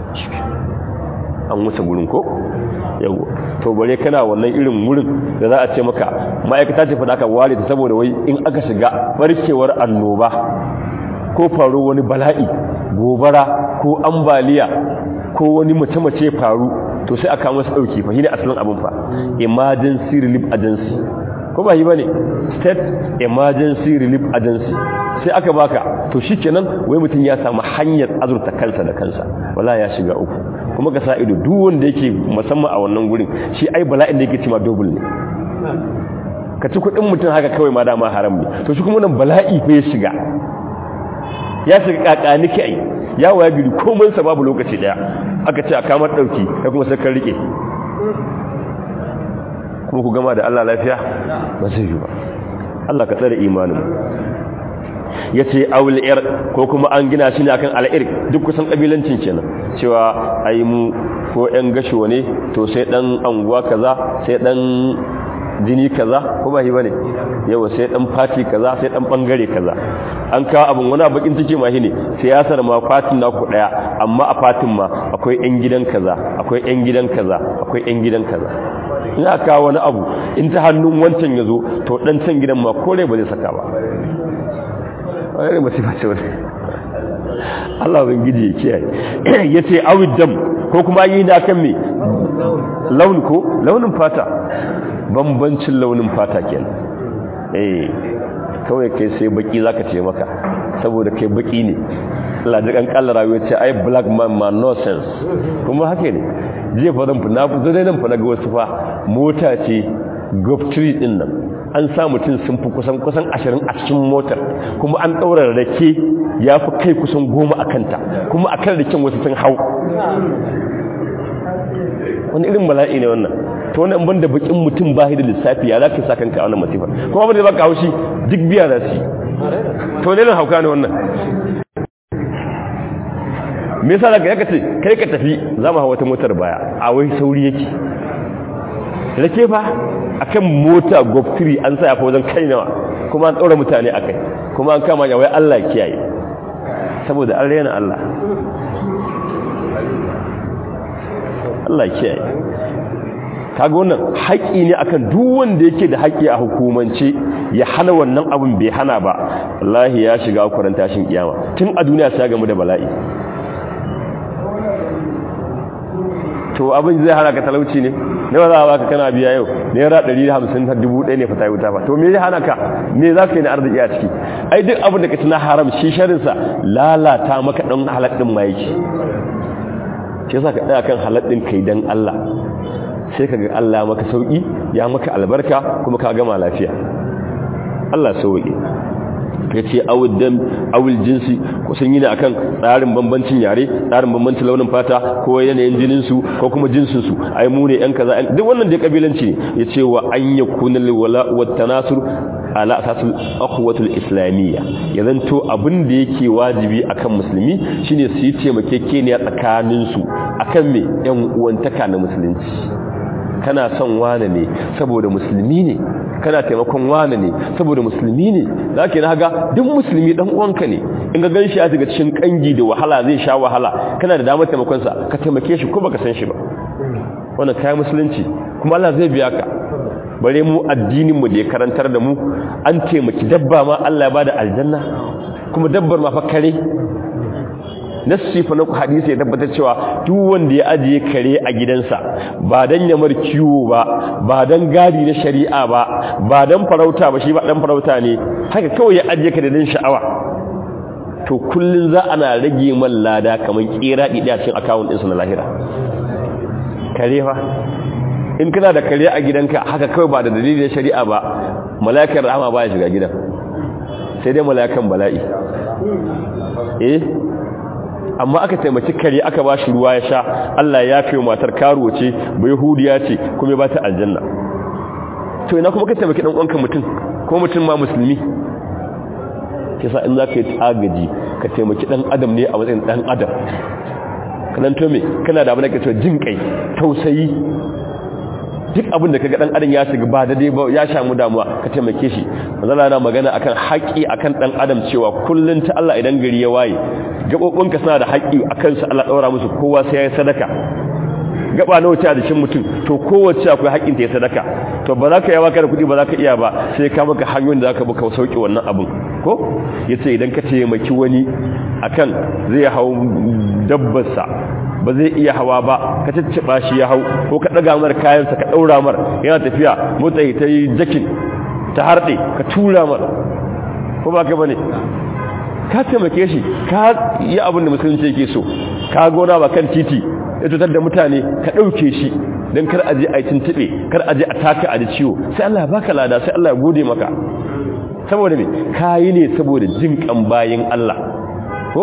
an wuce gurin ko yawo to bare kana wannan irin wurin da za a ce maka ma'aikata ce fada ka ware ta saboda wai in aka shiga barkewar annoba ko faru wani bala'i gobara ko ambaliya ko wani mace-mace faru to sai aka masa dauki fa shine asalin abin fa emergency relief agency ko ba yi bane state emergency relief agency sai aka baka to shikenan wai mutun ya samu hanyar azurta kansa da kansa wala ya shiga uku kuma ka sa ido duk wanda yake musamman a wannan gurin shi ai bala'in da yake cewa double ne ka ci kudin mutun haka kawai ma dama haram ne to shi kuma wannan bala'i fa ya shiga kakani kai ya waya biyu komai sa babu lokaci daya aka ce a kamar dauki kai kuma sai kan rike kuma ku gama da Allah lafiya ba zai yi ba Allah ka tsare imanin yace awul ir ko kuma an gina shi ne akan al'ir duk kusan kabilancin kenan cewa ai mu ko ɗan gasho ne to sai dan anguwa kaza sai dan jini kaza ko ba shi bane yawa sai dan fati kaza sai dan bangare kaza an kawo abun wani bakin cike ma shine siyasar ma fatin naku daya amma a fatin ma akwai ɗan gidan kaza akwai ɗan gidan kaza akwai ɗan gidan kaza ina kawo wani abu in ta hannun wancan yazo to dan can gidan ma kore ba zai saka ba ai masifa ce wani Allah ubangiji ya kiyaye yace awid dam ko kuma yi da kan me launi ko launin fata bambancin launin fata kenan kawai kai sai baki zaka ce maka saboda kai baki ne Allah da kan kallar rayuwa ce ai black man nonsense kuma haka ne je fa dan na zo dai nan fa daga wasu fa mota ce golf-3 din nan an sa mutum sun fi kusan 20 a cikin motar kuma an daura rake ya fi kai kusan 10 a kanta kuma akan raken wasu sun hau wani irin bala'i ne wannan to wannan banda bakin mutum ba da lissafi ya zaka sa kanka wannan masifa kuma ba da baka haushi duk biya da shi to ne nan hauka ne wannan me yasa daga yaka ce kai ka tafi zama hawa wata motar baya a wai sauri yake rake fa akan mota golf-3 an sa ya fa wajen kai nawa kuma an daura mutane akai kuma an kama ya wai Allah kiyaye saboda an rena Allah Allah kiyaye kaga wannan haƙi ne akan duk wanda yake da haƙi a hukumance ya hana wannan abin bai hana ba wallahi ya shiga kuran tashin kiyama tun a duniya sai ga mu da bala'i to abin zai hana ka talauci ne nawa za a baka kana biya yau naira 150 har 1000 ne fata wuta ba to me zai hana ka me za ka yi na arziki a ciki ai duk abin da ka tuna haram shi sharin sa lalata maka dan halal din ma yake ke yasa ka tsaya kan halal din kai dan Allah sai kaga Allah maka sauki ya maka albarka kuma ka gama lafiya Allah sauki yace awul jinsi ko sun yi ne akan tsarin bambancin yare tsarin bambancin launin fata ko yanayin jinin su ko kuma jinsin su ai mu ne yan kaza duk wannan da kabilanci ne yace wa an yakuna wala wat tanasur ala asasul akhwatul islamiyya yanzu abin da yake wajibi akan musulmi shine su yi taimakekeniya tsakanin su akan me yan uwantaka na musulunci kana son wane ne saboda musulmi ne kana taimakon wane ne saboda musulmi ne zaka na ga duk musulmi dan uwanka ne in ga ganshi a daga cikin kangi da wahala zai sha wahala kana da damar taimakon sa ka taimake shi ko baka san shi ba wannan kai musulunci kuma Allah zai biya ka bare mu addinin mu da ya karantar da mu an taimaki dabba ma Allah ya bada aljanna kuma dabbar ma fa kare nassi fa na hadisi ya tabbatar cewa duk wanda ya ajiye kare a gidansa ba dan yamar kiwo ba dan gadi na shari'a ba dan farauta ba shi ba dan farauta ne haka kawai ya ajiye ka da dan sha'awa to kullun za ana rage man lada kaman kira didi a cikin account ɗinsa na lahira kare fa in kana da kare a gidanka haka kawai ba da dalilin shari'a ba mala'ikan rahama baya shiga gidan sai dai mala'ikan bala'i amma aka taimaki kare aka ba shi ruwa ya sha Allah ya kai matar karuwa ce bai hudiya ce kuma ba ta aljanna to ina kuma ka taimaki dan uwanka mutum ko mutum ma musulmi kisa in zaka yi agaji ka taimaki dan adam ne a matsayin dan adam kanan to me kana da abin da kake cewa jin kai tausayi duk abin da kaga dan adam ya shiga ba daidai ba ya samu damuwa ka taimake shi manzo na magana akan haƙi akan dan adam cewa kullun ta Allah idan gari ya waye gabobinka suna da haƙi akan su Allah daura musu kowa sai ya sadaka gaba nawa ce a jikin mutum to kowace akwai haƙin ta ya sadaka to ba za ka yawa ka da kuɗi ba za ka iya ba sai ka maka hanyoyin da za ka buka sauki wannan abin ko yace idan ka taimaki wani akan zai hau dabbarsa ba zai iya hawa ba ka cicciba shi ya hau ko ka daga mar kayansa ka daura mar yana tafiya motsa ta yi jakin ta harde ka tura mar ko ba ka bane ka taimake shi ka yi abin da musulunci yake so ka gona ba kan titi ya tutar da mutane ka dauke shi dan kar aje a tuntube kar aje a taka a ciwo sai Allah baka lada sai Allah ya gode maka saboda me kai ne saboda jin kan bayin Allah ko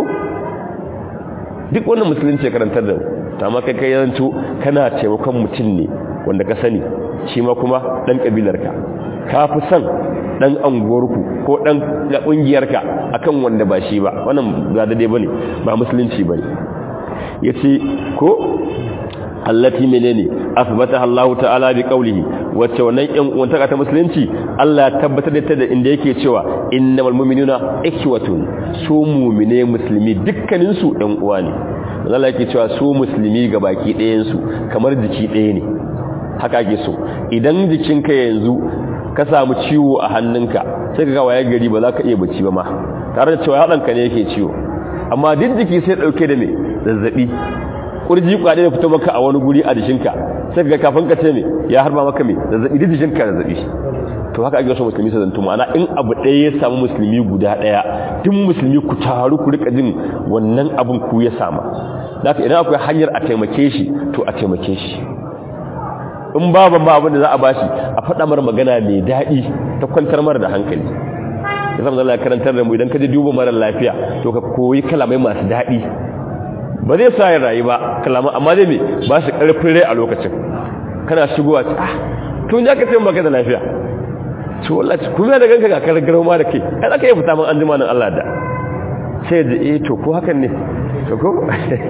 duk wannan musulunci karantar da amma kai yanzu kana taimakon mutum ne wanda ka sani shi ma kuma dan kabilarka ka fi son dan anguwarku ko dan kungiyarka akan wanda ba shi ba wannan ba daidai bane ba musulunci bane yace ko allati menene asbataha Allah ta'ala bi qawlihi wacce wannan yan uwantaka ta musulunci Allah ya tabbatar da ta da inda yake cewa innamal mu'minuna ikhwatun su mu'mine musulmi dukkanin su dan uwa ne Allah yake cewa su musulmi gabaki ɗayan su kamar jiki ɗaya ne haka ake so idan jikinka yanzu ka samu ciwo a hannunka sai ka ga waye gari ba za ka iya bacci ba ma tare da cewa hadanka ne yake ciwo amma duk jiki sai dauke da me zazzabi kurji kwade da fito maka a wani guri a jikinka sai ka kafin ka ce me ya harba maka me zazzabi da jikinka zazzabi to haka ake so musulmi su zanto ma'ana in abu ɗaya ya samu musulmi guda ɗaya duk musulmi ku taru ku rika jin wannan abun ku ya sama zaka idan akwai hanyar a taimake shi to a taimake shi in babu ma abin da za a bashi a faɗa mar magana mai daɗi ta kwantar mar da hankali ya zama Allah karantar da mu idan ka ji duba mara lafiya to ka koyi kalamai masu daɗi ba zai sa ya rayu ba kalamai amma zai mai ba shi ƙarfin rai a lokacin kana shigowa tun ya ka sai maka da lafiya to wallahi kuma da ganka ga kargaro ma da kai kai zaka yi fita man anjima nan Allah da sai da to ko hakan ne to ko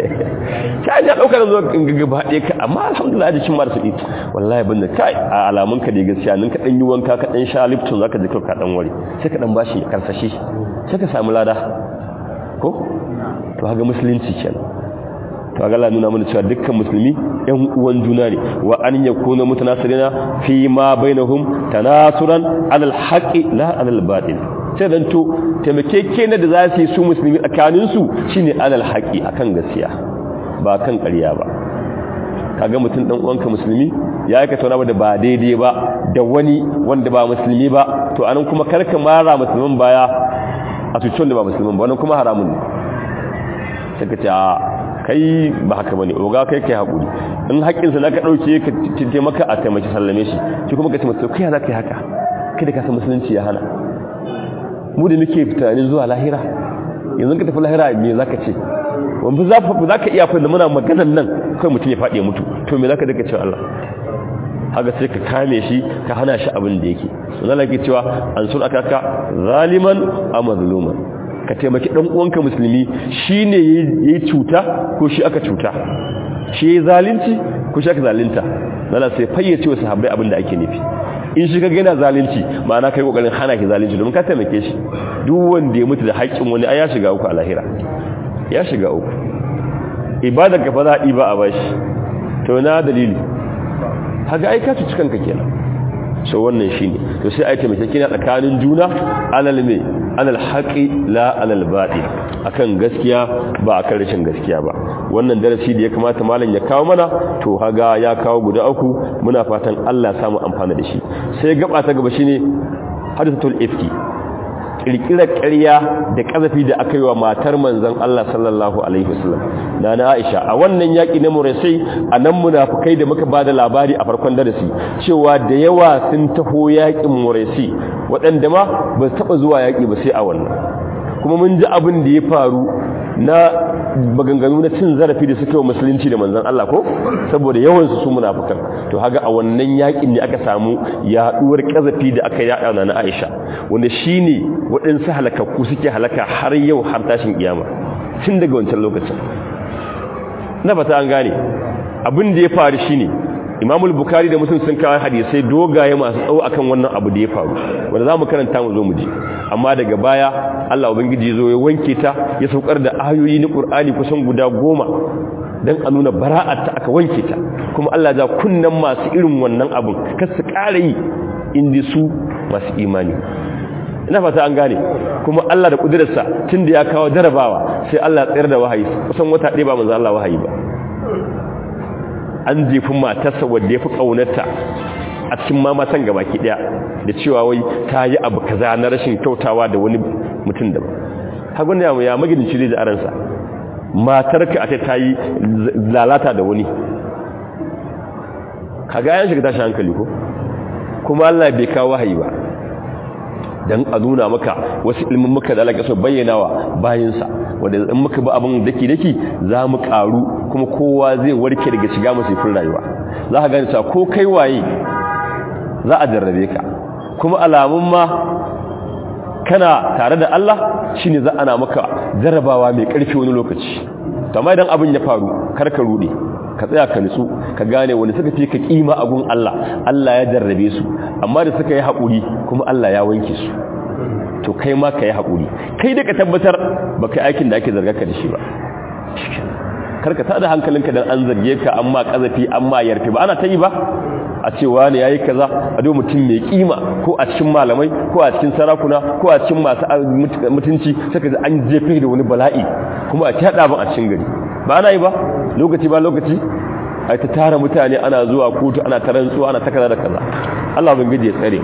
sai ya dauka zo gaba ɗaya ka amma alhamdulillah da shin ma da su wallahi banda kai a alamun ka da gaskiya nan ka dan yi wanka ka dan sha lipton zaka ji ka dan wari sai ka dan bashi karsashi sai ka samu lada ko to haga musulunci kenan to ga Allah nuna mana cewa dukkan musulmi ɗan uwan juna ne wa an yakuna mutanasirina fi ma bainahum tanasuran alal haqqi la alal batil sai dan to taimakeke da za su yi su musulmi tsakanin su shine alal haqqi akan gaskiya ba kan ƙarya ba kaga mutum dan uwanka musulmi ya aikata wani da ba daidai ba da wani wanda ba musulmi ba to anan kuma karka mara musulmin baya a tucin da ba musulmin ba wannan kuma haramun ne sai ka ce kai ba haka bane oga kai hakuri in haƙƙin sa naka dauke ka tinje maka a taimaki sallame shi kuma ka ce masa kai za ka yi haka kada ka san musulunci ya hana mu da muke fitanin zuwa lahira yanzu ka tafi lahira me zaka ce wanda za ka iya fa da muna maganan nan kai mutum ya faɗi mutu to me zaka daga cewa Allah haka sai ka kame shi ka hana shi abin da yake sunan yake cewa ansur akaka zaliman am mazluman ka taimaki dan uwanka musulmi shine yayi cuta ko shi aka cuta shi yayi zalunci ko shi aka zalunta Allah sai fayyace wa sahabbai abin da ake nufi in shi kaga yana zalunci ma'ana kai kokarin hana ki zalunci domin ka taimake shi duk wanda ya mutu da haƙƙin wani ai ya shiga uku a lahira ya shiga uku ibadar ka fa za a ba a bashi to na dalili haka ai ka cuci kanka kenan so wannan shine to sai ai taimake kina tsakanin juna alal haqi la alal batil akan gaskiya ba akan rashin gaskiya ba wannan darasi da ya kamata malam ya kawo mana to haga ya kawo guda uku muna fatan Allah ya samu amfana da shi sai gaba ta gaba shine hadithatul ifki kirkirar ƙarya da kazafi da aka yi wa matar manzon Allah sallallahu alaihi wasallam nana Aisha a wannan yaki na Muraisi anan munafikai da muka bada labari a farkon darasi cewa da yawa sun taho yakin Muraisi waɗanda ma ba su taba zuwa yaki ba sai a wannan kuma mun ji abin da ya faru na maganganu na cin zarafi da suke wa musulunci da manzon Allah ko saboda yawan su munafikan to haga a wannan yakin ne aka samu yaduwar kazafi da aka yada na Aisha wanda shine waɗansu halakakku suke halaka har yau har tashin kiyama tun daga wancan lokacin na fata an gane abin da ya faru shine Imam al-Bukhari da Muslim sun kawo hadisi dogaye masu tsawo akan wannan abu da ya faru wanda zamu karanta mu zo mu ji amma daga baya Allah ubangiji zo ya wanke ta ya saukar da ayoyi na Qur'ani kusan guda 10 dan a nuna bara'arta aka wanke ta kuma Allah ya kunnan masu irin wannan abun kar su ƙara yi indi su masu imani ina fata an gane kuma Allah da kudirarsa tunda ya kawo jarabawa sai Allah ya tsayar da wahayi kusan wata ɗaya ba manzo Allah wahayi ba an jefi matarsa wadda ya fi ƙaunarta a cikin mamatan gabaki ɗaya da cewa wai ta yi abu kaza na rashin kyautawa da wani mutum da ba hagun da ya magidin shi da aransa matarka a ta yi lalata da wani kaga yan shiga tashi hankali ko kuma Allah bai kawo wahayi ba dan a nuna maka wasu ilmin muka da alaƙa so bayyanawa bayinsa wanda in muka ba abin daki za mu ƙaru kuma kowa zai warke daga shiga masifin rayuwa za ka gani ko kai waye za a jarrabe ka kuma alamun ma kana tare da Allah shine za ana maka jarrabawa mai ƙarfi wani lokaci to amma idan abin ya faru kar ka rude ka tsaya ka nutsu ka gane wani suka fi ka kima a gun Allah Allah ya jarrabe su amma da suka yi haƙuri kuma Allah ya wanke su to kai ma ka yi haƙuri kai da ka tabbatar ba ka aikin da ake zarga ka da shi ba karka tada hankalinka dan an zarge ka amma kazafi amma yarfe ba ana ta yi ba a cewa ne yayi kaza a do mutum mai kima ko a cikin malamai ko a cikin sarakuna ko a cikin masu mutunci saka an jefe da wani bala'i kuma a tada ban a cikin gari ba ana yi ba lokaci ba lokaci ai ta tara mutane ana zuwa kotu ana tarantsuwa ana ta kaza da kaza Allah ubangiji ya tsare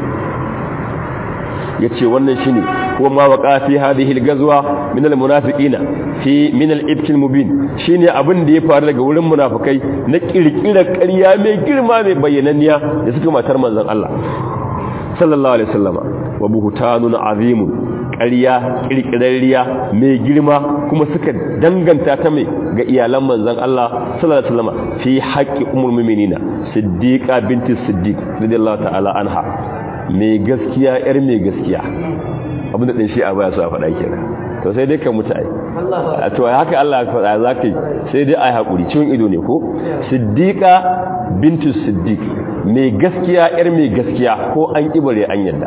yace wannan shine ko ma waqa fi hadhihi al-ghazwa min al-munafiqina fi min al-ibk al-mubin shine abin da ya faru daga wurin munafikai na kirkirar ƙarya mai girma mai bayyananniya da suka matar manzon Allah sallallahu alaihi wasallama wa buhtanun azimun ƙarya kirkirarriya mai girma kuma suka danganta ta mai ga iyalan manzon Allah sallallahu alaihi wasallama fi haqqi ummul mu'minina siddiqa binti siddiq radiyallahu ta'ala anha mai gaskiya yar mai gaskiya abinda din shi a baya su a faɗa kenan to sai dai ka mutu ai to haka Allah ya faɗa zaka yi sai dai ai hakuri ciwon ido ne ko siddiqa bintu siddiq mai gaskiya yar mai gaskiya ko an kibare an yadda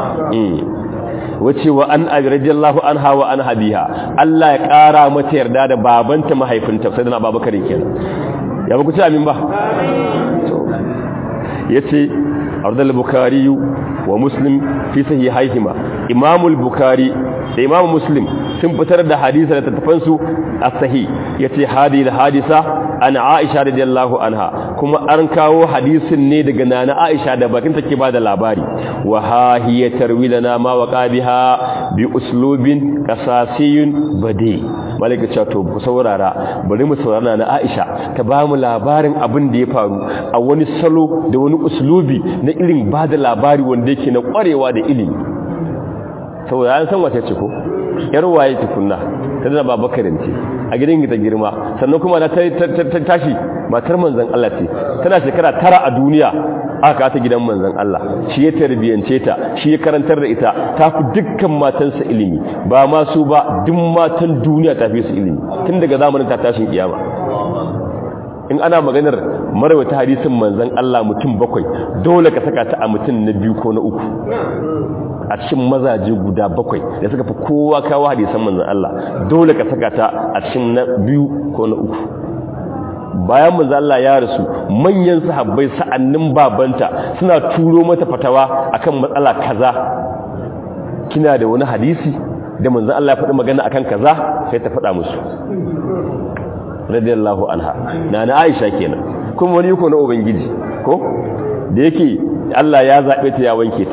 wace wa an radiyallahu anha wa an habiha Allah ya ƙara mata yarda da babanta mahaifinta sai da Abubakar kenan ya ba ku ci amin ba to yace Ardal Bukhari wa Muslim fi sahihaihima Imam al-Bukhari da Imam Muslim sun fitar da hadisi da tattafansu as-sahih yace hadhihi al-hadisa an Aisha radiyallahu anha kuma an kawo hadisin ne daga nana Aisha da bakin take bada labari wa ha hiya tarwilana ma waqabiha bi uslubin qasasiyun badi malaka ce to ku saurara bari mu saurara na Aisha ta ba mu labarin abin da ya faru a wani salo da wani uslubi na irin bada labari wanda yake na kwarewa da ilimi saboda an san wace ce ko yar waye tukunna ta da babakarin ce a gidan ta girma sannan kuma na tashi matar manzon Allah ce tana shekara 9 a duniya aka ta gidan manzon Allah shi ya tarbiyance ta shi ya karantar da ita ta fi dukkan matansa ilimi ba ma su ba duk matan duniya ta fi su ilimi tun daga zamanin ta tashin kiyama in ana maganar marawata hadisin manzon Allah mutum 7 dole ka saka ta a mutum na 2 ko na 3 a cikin mazaje guda 7 da suka fi kowa kawo hadisan manzon Allah dole ka saka ta a cikin na 2 ko na 3 bayan manzon Allah ya rasu manyan sahabbai sa'annin babanta suna turo mata fatawa akan matsala kaza kina da wani hadisi da manzon Allah ya faɗi magana akan kaza sai ta faɗa musu radiyallahu anha na Aisha kenan kuma wani ko na ubangiji ko da yake Allah ya zabe ta ya wanke ta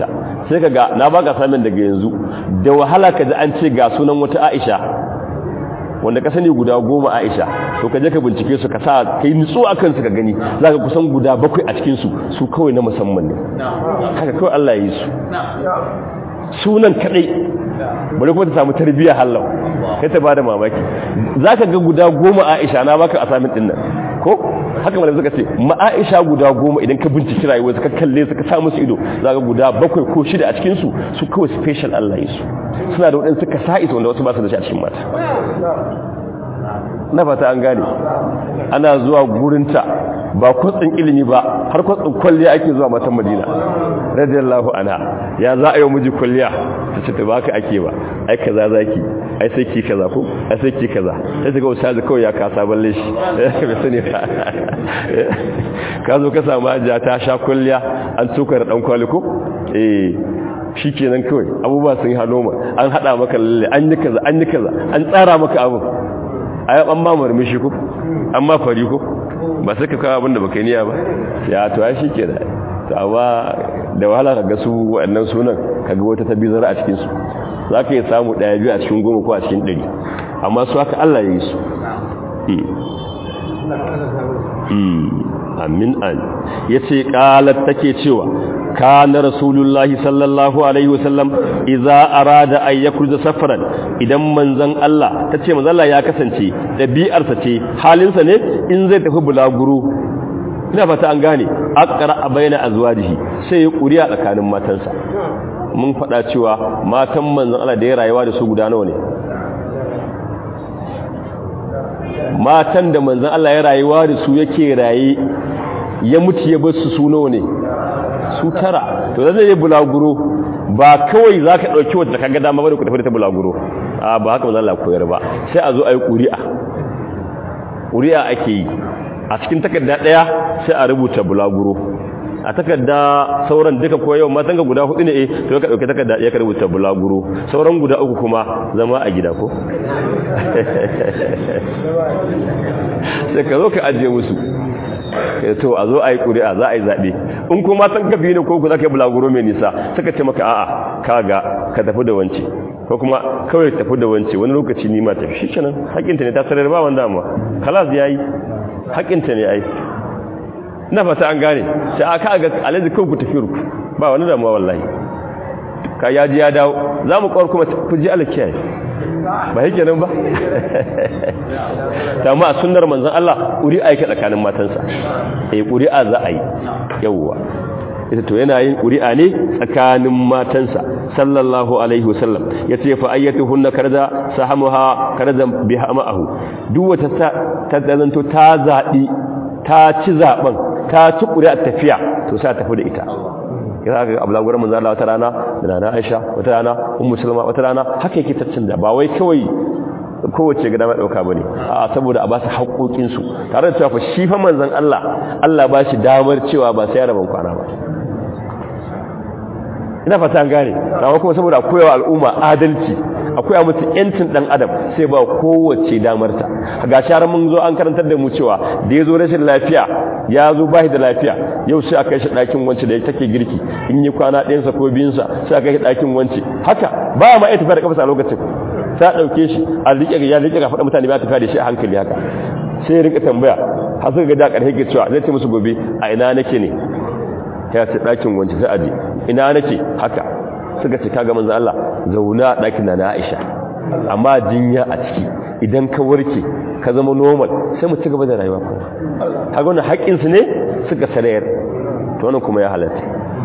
sai kaga na baka samin daga yanzu da wahala kaji an ce ga sunan wata Aisha wanda ka sani guda 10 Aisha to kaje ka bincike su ka sa kai nutsu akan su ka gani zaka kusan guda 7 a cikin su kawai na musamman ne haka kawai Allah ya yi su sunan kadai bari kuma ta samu tarbiyya hallau kai ta bada mamaki zaka ga guda 10 Aisha na baka asamin din nan ko haka malamai suka ce ma Aisha guda 10 idan ka binciki rayuwar su ka kalle su ka sa musu ido zaka guda 7 ko 6 a cikin su kawai special Allah yi su suna da wadansu ka sa iso wanda wasu ba su da shi a cikin mata na fata an gane ana zuwa gurinta ba kwatsin ilimi ba har kwatsin kwalliya ake zuwa matan Madina radiyallahu anha ya za a yi miji kwalliya ta ce ta baka ake ba ai kaza zaki ai sai ki kaza ko ai sai ki kaza sai daga ustazi kawai ya kasa balle shi bai sani ba ka zo ka samu ajiya ta sha kwalliya an tukar dan kwali ko shikenan kawai abubuwa sun hanoma an hada maka lalle an yi kaza an tsara maka abu ai an ma murmushi ko amma fari ko ba sai ka kawo abinda baka niyya ba ya to ai shikenan to amma da wahala kaga su waɗannan sunan kaga wata tabizar a cikin su zaka yi samu 1-2 a cikin 10 ko a cikin 100 amma su haka Allah ya yi su amin an yace qalat take cewa kana rasulullahi sallallahu alaihi wasallam idza arada ay yakhruja safaran idan manzon Allah tace manzon Allah ya kasance dabi'arsa ce halinsa ne in zai tafi bulaguro ina fata an gane aqra baina azwajihi sai ya kuriya tsakanin matansa mun fada cewa matan manzon Allah da ya rayuwa da su guda nawa ne matan da manzon Allah ya rayuwa da su yake raye ya mutu ya bar su nawa ne su 9 to da zai yi bulaguro ba kawai zaka dauki wanda kaga dama bane ku tafi da ta bulaguro a ba haka manzon Allah koyar ba sai a zo ayi ƙuri'a ake yi a cikin takarda daya sai a rubuta bulaguro a takarda sauran duka ko yau matan ga guda 4 ne to ka dauki takarda ya ka rubuta bulaguro sauran guda 3 kuma zama a gida ko sai ka zo ka ajiye musu to a zo a yi ƙuri'a za a yi zaɓe in kuma matan kafi ne ko ku za ka yi bulaguro mai nisa suka ce maka a'a kaga ka tafi da wance ko kuma kawai tafi da wance wani lokaci ni ma tafi shi kenan haƙinta ne ta sarar ba wanda amma kalas ya yi haƙinta ne ai na fata an gane sai aka ga alaji kawai ku tafi ruku ba wani damuwa wallahi ka yaji ya dawo za mu kawar kuma ku ji alakiyaye ba yake nan ba ta ma sunnar manzon Allah ƙuri'a yake tsakanin matansa ƙuri'a za a yi yawwa ita to yana yin ƙuri'a ne tsakanin matansa sallallahu alaihi wasallam yace fa ayyatuhunna karza sahamuha karzan biha ma'ahu duk wata ta zanto ta zabi ta ci zaben ta ci ƙuri'a tafiya to sai tafi da ita yana ga abulaguran manzo Allah wata rana da nana Aisha wata rana ummu Salma wata rana haka yake tattunda ba wai kawai kowace gida mai dauka bane a saboda a ba su haƙoƙin su tare da cewa fa shi fa manzon Allah ba shi damar cewa ba sai ya raban kwana ba ina fata an gane amma kuma saboda koyawa al'umma adalci akwai mutu yancin dan adam sai ba kowace damar ta ga sharan mun zo an karantar da mu cewa da yazo rashin lafiya ya zo bai da lafiya yau sai aka shi dakin wance da take girki in yi kwana ɗayan sa ko biyun sa sai aka shi dakin wance haka ba ma ita fara kafa a lokacin ta dauke shi a rike ga ya rike ga fada mutane ba ta fara shi a hankali haka sai rika tambaya har suka ga da karhe ke cewa zai ce musu gobe a ina nake ne ya ce dakin wance sai aje ina nake haka suka ce kaga manzo Allah zauna dakin na Aisha amma jinya a ciki idan ka warke ka zama normal sai mu ci gaba da rayuwa kuma kaga wannan haƙin su ne suka sarayar to wannan kuma ya halatta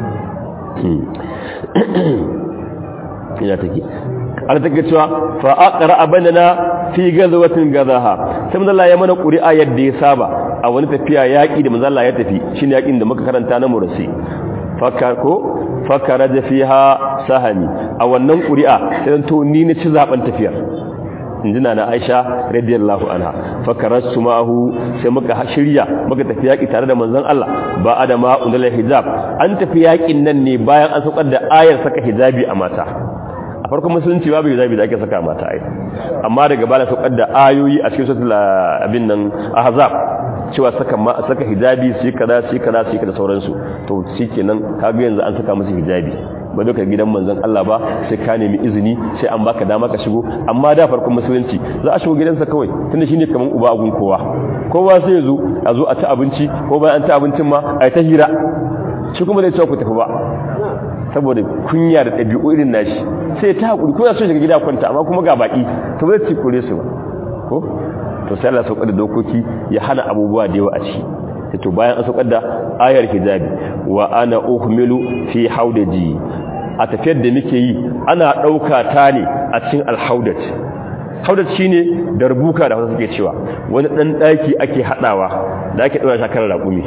ina take Allah take cewa fa aqra abanana fi gazwatin gazaha sai manzo Allah ya mana ƙuri'a yadda ya saba a wani tafiya yaki da manzo Allah ya tafi shine yakin da muka karanta na Mursi fakara da fiha sahani a wannan ƙuri'a sai to ni na ci zaben tafiyar injina na Aisha radiyallahu anha fakarasu ma'ahu sai muka shirya muka tafi yaki tare da manzon Allah ba adama undal hijab an tafi yakin nan ne bayan an saukar da ayar saka hijabi a mata a farkon musulunci babu hijabi da ake saka mata ai amma daga baya saukar da ayoyi a cikin suratul abin nan ahzab cewa saka hijabi su yi kaza su yi kaza su yi kaza sauransu to shikenan kaga yanzu an saka musu hijabi ba doka gidan manzon Allah ba sai ka nemi izini sai an baka dama ka shigo amma da farkon musulunci za a shigo gidansa kawai tunda shine kaman uba agun kowa sai yazo a zo a ci abinci ko bayan an ci abincin ma a ta hira shi kuma zai ce ku tafi ba saboda kunya da ɗabi'u irin nashi sai ta hakuri ko ya so shiga gida kwanta amma kuma ga baki to zai ci kore su ba ko to sai Allah saukar da dokoki ya hana abubuwa da yawa a ciki to bayan an saukar da ayar hijabi wa ana uhmilu fi haudaji a tafiyar da muke yi ana dauka ta ne a cikin alhaudat haudat shine darbuka da wasu suke cewa wani dan daki ake hadawa da ake daura shakar raƙumi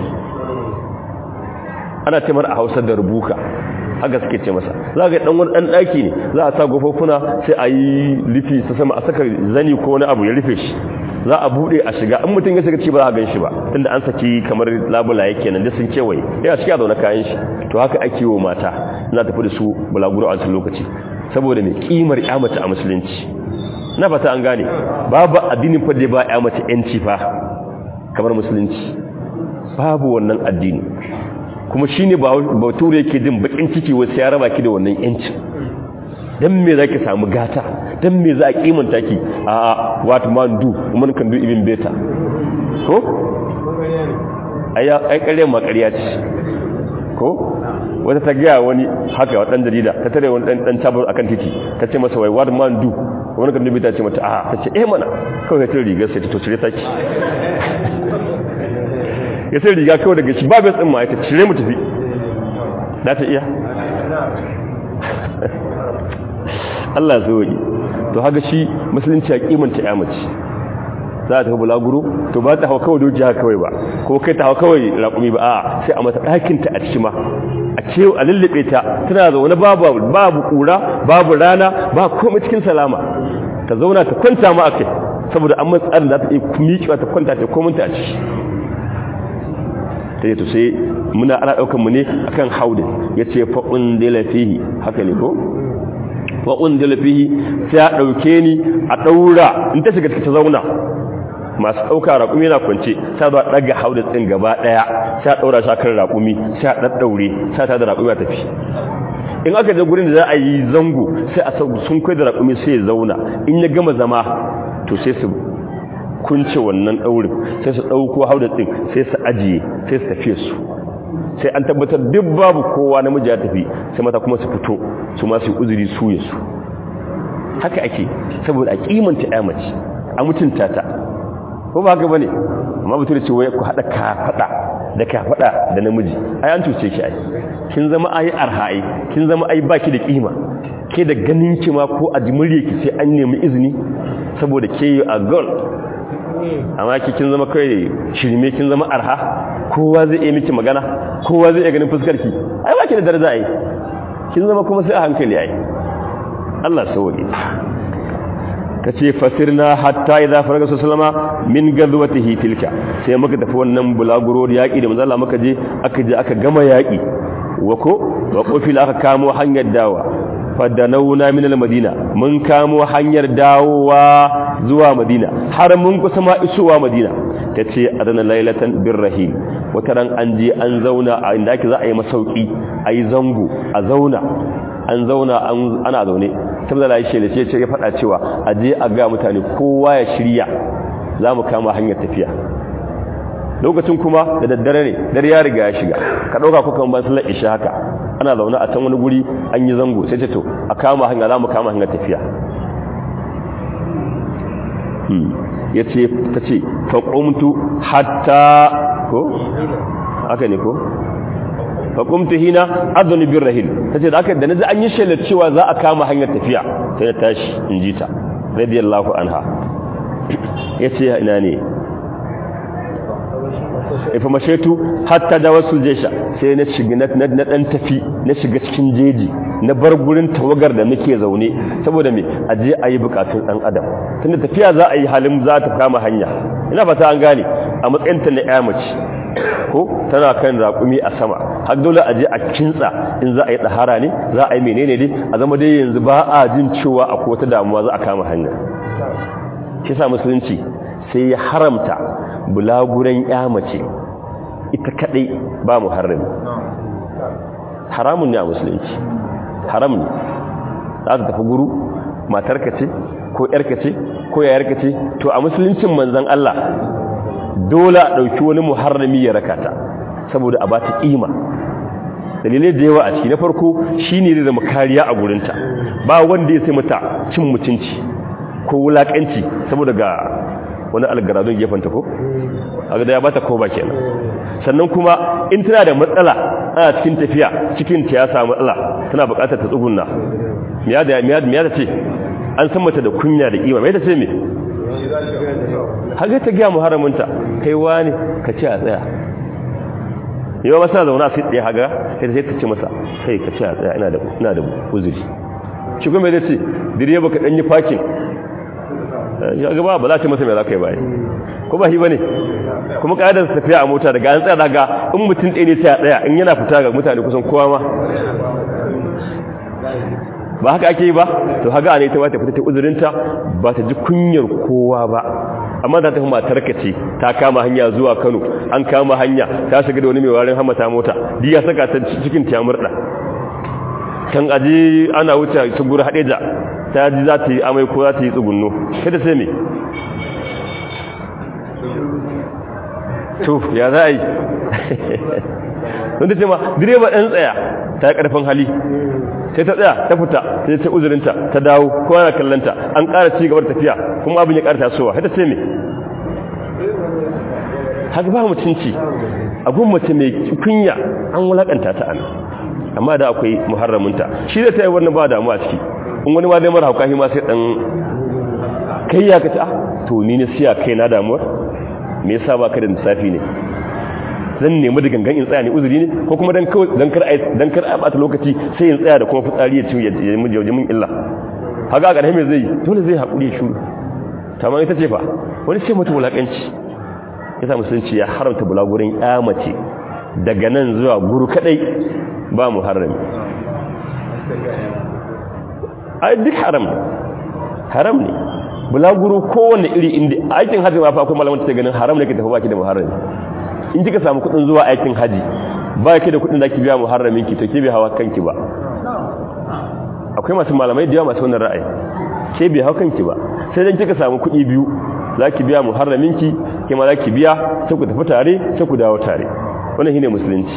ana timar a Hausa darbuka haka suke ce masa za ga dan wani dan daki ne za a sa gofofuna sai a yi lifi ta sama a saka zani ko wani abu ya rufe shi za a bude a shiga in mutum ya shiga ci ba za a gan shi ba tunda an saki kamar labula yake nan da sun kewaye yana cikin zaune kayan shi to haka ake wa mata ina tafi da su bulaguro a cikin lokaci saboda mai kimar mace a musulunci na fata an gane babu addinin fa da ba mace yanci fa kamar musulunci babu wannan addini kuma shine bature yake din bakin ciki wasu ya raba ki da wannan yancin dan me zaki samu gata dan me za a kimanta ki a what man do woman can do even better ko ai kare ma ƙarya ce ko wata ta ga wani haka wa dan jarida ta tare wani dan tabar akan titi ta ce masa wai what man do woman can do better ce mata a ta ce mana kawai ta riga sai ta to cire taki ya sai riga kawai daga shi babin tsin ma ta cire mu tafi da ta iya Allah zo yi to haka shi musulunci ya kimanta ya mace za ta bulaguro to ba ta hawa kawai doji haka kawai ba ko kai ta hawa kawai raƙumi ba a sai a mata ɗakin ta a ciki ma a ce a lullube ta tana zaune babu kura babu rana ba komai cikin salama ta zauna ta kwanta ma akai saboda an matsarin za ta iya miƙewa ta kwanta ta komunta a ciki sai to sai muna ana ɗaukar mu ne akan haudin yace fa undila fihi haka ne ko wa undila fihi sai a dauke ni a daura in ta shiga ta zauna masu dauka raƙumi na kwance sai za daga haudin din gaba daya sai a daura shakar raƙumi sai a daddaure sai ta da raƙumi ta tafi in aka je gurin da za a yi zango sai a sun kai da raƙumi sai ya zauna in ya gama zama to sai su kunce wannan daurin sai su dauko haudin din sai su ajiye sai su tafi su sai an tabbatar duk babu kowa namiji ya tafi sai mata kuma su fito su ma su uzuri su ya su haka ake saboda a kimanta ya mace a mutunta ta ko ba haka bane amma mutum ce wai ku hada kafada da namiji ai an tuce ki ai kin zama ai arha'i kin zama ai baki da kima ke da ganin ki ma ko a jimuriye ki sai an nemi izini saboda ke a girl amma kin zama kai shirme kin zama arha kowa zai iya miki magana kowa zai iya ganin fuskar ki ai baki da daraja ai kin zama kuma sai a hankali ai Allah sauke kace fasirna hatta idza faraga sallama min gazwatihi tilka sai muka tafi wannan bulaguro da yaki da manzo Allah muka je aka gama yaki wa qofil aka kamo hanyar dawa fadanauna min al-madina mun kamo hanyar dawowa zuwa madina har mun kusa ma isowa madina tace adana lailatan birrahim wataran an je an zauna a inda ake za a yi masauki ayi zango a zauna an zauna ana zaune saboda la shi ne ce ya fada cewa aje a ga mutane kowa ya shirya zamu kama hanyar tafiya lokacin kuma da daddare ne dare ya riga ya shiga ka dauka kukan ban sallar isha haka ana zaune a can wani guri an yi zango sai ce to a kama hanya za mu kama hanyar tafiya ya ce ta ce faƙumtu hatta ko haka ne ko faƙumtu hina adoni bin rahil ta ce da aka da na ji an yi shelar cewa za a kama hanyar tafiya sai na tashi in ji ta radiyallahu anha ya ce ina ne ifa mashetu hatta da wasu jesha sai na shiga na dan tafi na shiga cikin jeji na bar gurin tawagar da muke zaune saboda me aje ayi bukatun dan adam tunda tafiya za a yi halin za ta kama hanya ina fata an gane a matsayin ta na yamaci ko tana kan raƙumi a sama har dole aje a kintsa in za a yi dahara ne za a yi menene dai a zama dai yanzu ba a jin cewa akwai wata damuwa za a kama hanya shi sa musulunci sai ya haramta bulaguran mace ita kadai ba muharrami haramun ne a musulunci haram ne za ta tafi guru matarka ce ko yarka ce ko yayarka ce to a musuluncin manzon Allah dole a dauki wani muharrami ya rakata saboda a bata kima dalilai da yawa a ciki na farko shine da makariya a gurinta ba wanda ya sai mata cin mutunci ko wulakanci saboda ga wani algaradun gefanta ko aga da ya bata ko ba kenan sannan kuma in tana da matsala a cikin tafiya cikin ta ya samu matsala tana buƙatar ta tsugunna miya da ce an san mata da kunya da kima mai ta ce me haga ta ga muharraminta kai wani ka ce a tsaya yau masa zauna sai tsaye haga sai ta ce masa kai ka ce a tsaya ina da uzuri shi kuma mai ce direba ka dan yi parking ya gaba ba za ta masa mai za ka yi bayan ko ba shi ba ne kuma ƙa'adar tafiya a mota daga an tsaya daga in mutum ɗaya ne sai a tsaya in yana fita ga mutane kusan kowa ma ba haka ake yi ba to haga ne ta ba ta fita ta uzurinta ba ta ji kunyar kowa ba amma za ta fi matarka ce ta kama hanya zuwa Kano an kama hanya ta shiga da wani mai warin hamata mota diya saka ta cikin ta murda kan aji ana wuce su gura hadeja ta ji za ta yi amai ko za ta yi tsugunno kada sai me to ya za a yi wanda ce ma direba ɗan tsaya ta yi ƙarfin hali sai ta tsaya ta fita sai ta uzurinta ta dawo ko ana kallanta an ƙara ci gaba da tafiya kuma abin ya ƙara tasowa hada sai me haka ba mutunci abun mace mai kunya an wulakanta ta ana amma da akwai muharraminta shi zai ta yi wannan ba damuwa ciki in wani ma zai mara hauka shi ma sai ɗan kai ya kaci to ni ne siya kai na damuwar me yasa ba ka da lissafi ne zan nemi da gangan in tsaya ne uzuri ne ko kuma dan kar a bata lokaci sai in tsaya da kuma fitsari ya ci ya mun illa haka a ƙarfi mai zai dole zai haƙuri shuru tamam ita ce fa wani sai mutu wulaƙanci yasa musulunci ya haramta bulagurin mace daga nan zuwa guru kadai ba muharrami ai duk haram ne bulaguro kowanne iri inda aikin hajji ma fa akwai malaman ta ganin haram ne ka tafi baki da muharrami in kika samu kudin zuwa aikin haji ba ki da kudin da ki biya muharramin ki to ki bi hawa kanki ba akwai masu malamai da yawa masu wannan ra'ayi ke bi hawa kanki ba sai dan kika samu kudi biyu zaki biya muharramin ki ke ma zaki biya sai ku tafi tare sai ku dawo tare wannan shine musulunci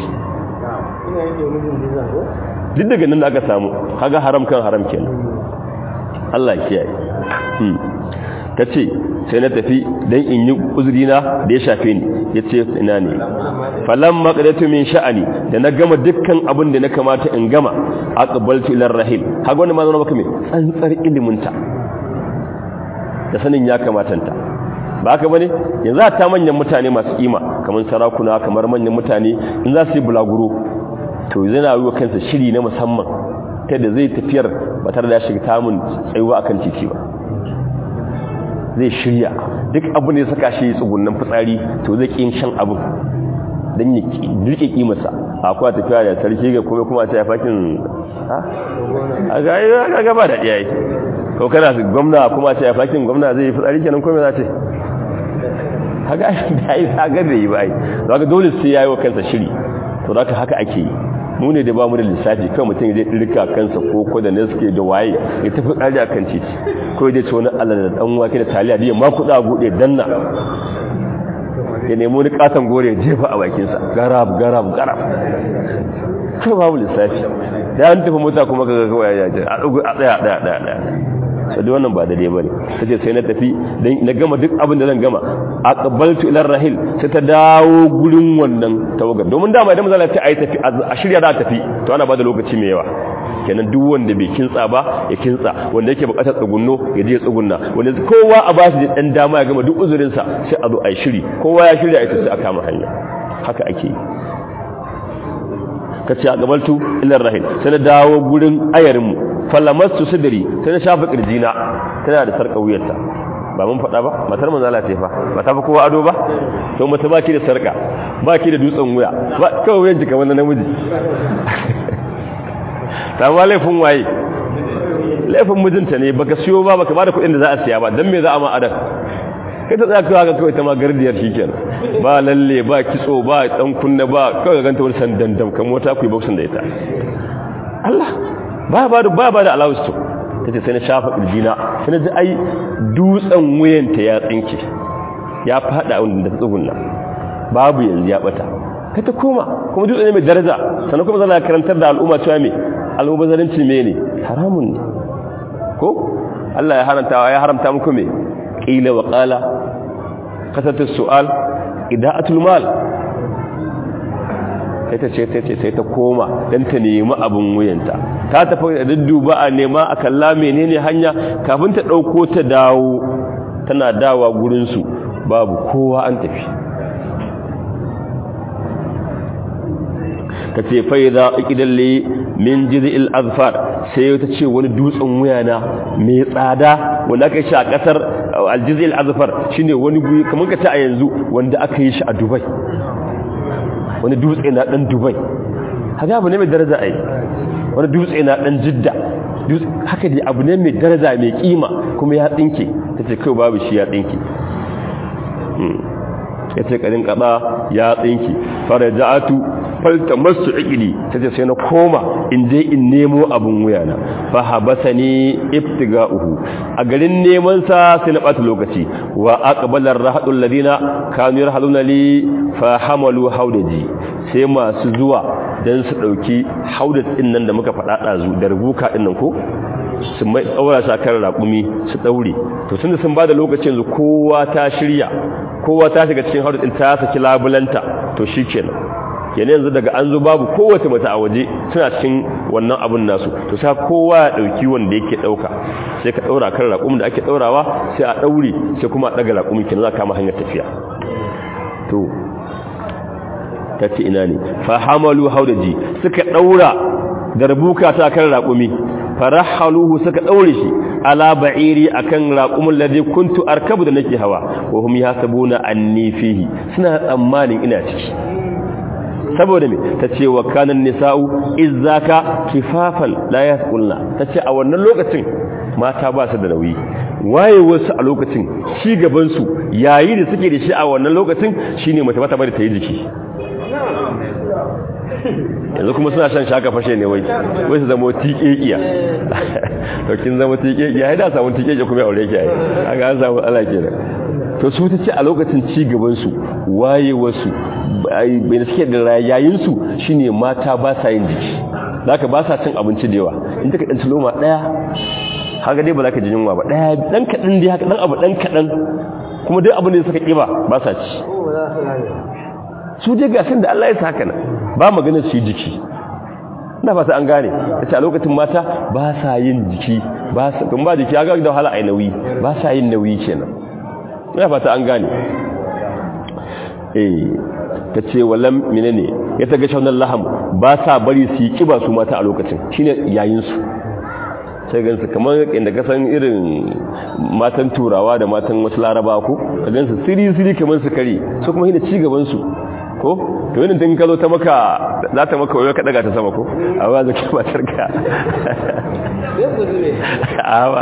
duk daga nan da aka samu kaga haram kan haram kenan Allah ya kiyaye tace sai na tafi dan in yi uzurina da ya shafe ni yace ina ne falamma qadatu min sha'ani da na gama dukkan abin da na kamata in gama aqbaltu ila rahil haga wannan ma zama maka me tsantsar iliminta da sanin ya kamatanta ba haka bane yanzu ta manyan mutane masu kima kamar sarakuna kamar manyan mutane in za su yi bulaguro to yana yi wa kansa shiri na musamman ta da zai tafiyar ba tare da ya shiga tamun tsayuwa akan titi ba zai shirya duk abu ne saka shi tsugunnan fitsari to zai ƙin shan abu don ya rike kimarsa akwai tafiya da sarki ga kuma ta yafakin a ga gaba da ɗaya ko kana su gwamna kuma ta yafakin gwamna zai yi fitsari kenan kome za ce haka da yi sagar da yi bai za ka dole sai ya yi wa kansa shiri to za ka haka ake yi mu ne da ba mu da lissafi kawai mutum zai ɗirka kansa ko da naske da waye ya tafi tsari a kan titi ko ya ce wani allah da ɗan wake da taliya da ya ma kuɗa buɗe danna ya nemo wani ƙaton gore ya jefa a bakinsa garab kai babu lissafi da an tafi mota kuma kaga kawai ya ce a ɗaya sai wannan ba daidai bane sai sai na tafi dan na gama duk abin da zan gama aqbaltu ila rahil sai ta dawo gurin wannan tawagar domin dama idan manzo ta ai tafi a shirya da tafi to ana bada lokaci mai yawa kenan duk wanda bai kintsa ba ya kintsa wanda yake bukatar tsugunno ya je tsugunna wanda kowa a bashi da dan dama ya gama duk uzurin sa sai a zo ai shiri kowa ya shirya ai sai a kama hanya haka ake kace aqbaltu ila rahil sai na dawo gurin ayarinmu falamastu sidri sai na shafa kirjina tana da sarka wuyarta ba mun faɗa ba matar manzo Allah ce fa ba ta fa kowa ado ba to mata baki da sarka baki da dutsen wuya ba kawai wuyan jika wannan namiji ta ma laifin waye laifin mijinta ne baka siyo ba baka bada kuɗin da za a siya ba dan me za a ma adan kai ta tsaka ga kawai ta ma gardiyar shikenan ba lalle ba kitso ba dan kunna ba kawai ganta wani san dandam kan mota ku yi boxing da ita Allah ba da allowance to tace sai na shafa kirjina sai na ji ai dutsen wuyanta ya tsinke ya fada wanda ta tsugunna babu yanzu ya bata kai ta koma kuma dutse ne mai daraja sannan kuma zan karantar da al'umma cewa me al'ubazaranci ne haramun ne ko Allah ya haramta muku me qila wa qala kasatu su'al ida'atul mal sai ta koma dan ta nemi abun wuyanta ta tafi da dudduba a nema a kalla menene hanya kafin ta dauko ta dawo tana dawa gurin su babu kowa an tafi tace fa idza iqdalli min jiz'il azfar sai ta ce wani dutsen wuyana mai tsada wanda aka yi shi a kasar aljiz'il azfar shine wani guri kamar ka ta a yanzu wanda aka yi shi a Dubai wani dutse na dan Dubai haka abu ne mai daraja ai wani dutse na dan Jidda haka dai abu ne mai daraja mai kima kuma ya tsinke tace kai babu shi ya tsinke yace karin kada ya tsinke faraja'atu falta masu ikili tace sai na koma in je in nemo abun wuyana fa habasani ibtiga'uhu a garin neman sa sai na bata lokaci wa aqbala ar-rahadul ladina kanu yarhaluna li fa hamalu haudaji sai masu zuwa dan su dauki haudat din nan da muka fada dazu da rubuka din nan ko su mai tsaura sakar raƙumi su daure to tunda sun bada lokacin yanzu kowa ta shirya kowa ta shiga cikin haudat din ta saki labulanta to shikenan yana yanzu daga an zo babu kowace mata a waje suna cikin wannan abun nasu to sai kowa ya dauki wanda yake dauka sai ka daura kan raƙumin da ake daurawa sai a daure sai kuma a daga raƙumin kin za ka kama hanyar tafiya to tace ina ne fa hamalu haudaji suka daura darbuka ta kan raƙumi farahaluhu suka daure shi ala ba'iri akan raqumin ladhi kuntu arkabu da nake hawa wa hum yahsabuna anni fihi suna tsammanin ina ciki saboda me tace wa kanan nisa'u izzaka kifafan la yasqulna tace a wannan lokacin mata ba su da nauyi waye wasu a lokacin ci gaban su yayi da suke da shi a wannan lokacin shine mace mata bari ta yi jiki yanzu kuma suna shan shaka fashe ne wai su zama tiƙeƙiya to kin zama tiƙeƙiya ai da samu tiƙeƙiya kuma aure ki ai kaga an samu Allah kenan to su ta ce a lokacin ci gaban su waye wasu bai suke da rayayin su shine mata ba sa yin jiki zaka ba sa cin abinci da yawa in take dan loma daya haka dai ba za ka ji yunwa ba daya dan kadan dai haka dan abu dan kadan kuma dai abin da suka kiba ba sa ci su je gasin da Allah ya saka na ba maganar su jiki ina fata an gane tace a lokacin mata ba sa yin jiki ba sa kun ba jiki ga da wahala ai nauyi ba sa yin nauyi kenan ina fata an gane tace wallam menene ya taga shaunan laham ba sa bari su yi kiba su mata a lokacin shine yayin su sai gansu kamar inda ka san irin matan turawa da matan wasu laraba ko ka gansu siri kamar su kare su kuma hina ci gaban su ko to yin din ka zo ta maka za ta maka wayo ka daga ta sama ko amma zaki matar ka awa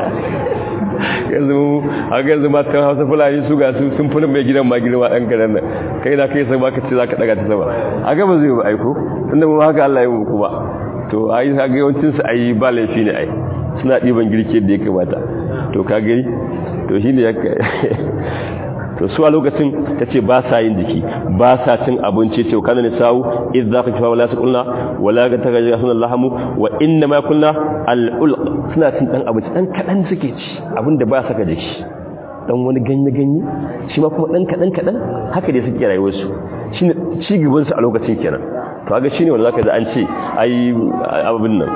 yanzu matan Hausa Fulani su ga su sun fi mai gidan ma girma dan garan nan kai da kai sai baka ce zaka daga ta sama a ga ba zai ba aiko tunda mu haka Allah ya mu kuma to ai ga yawancin su ai ba laifi ne ai suna diban girke da ya kamata to ka gari to shine ya to su a lokacin tace ba sa yin jiki ba sa cin abinci ce kana ne sa'u idza ka kifa wala saqulna wala ga tagaja sunan lahamu wa inna ma kunna al-ulq suna cin dan abinci dan kadan suke ci abinda ba saka jiki dan wani ganye shi ma kuma dan kadan haka dai suke rayuwar su shine ci gaban su a lokacin kenan to kaga shine wanda zaka ji an ce ai abin nan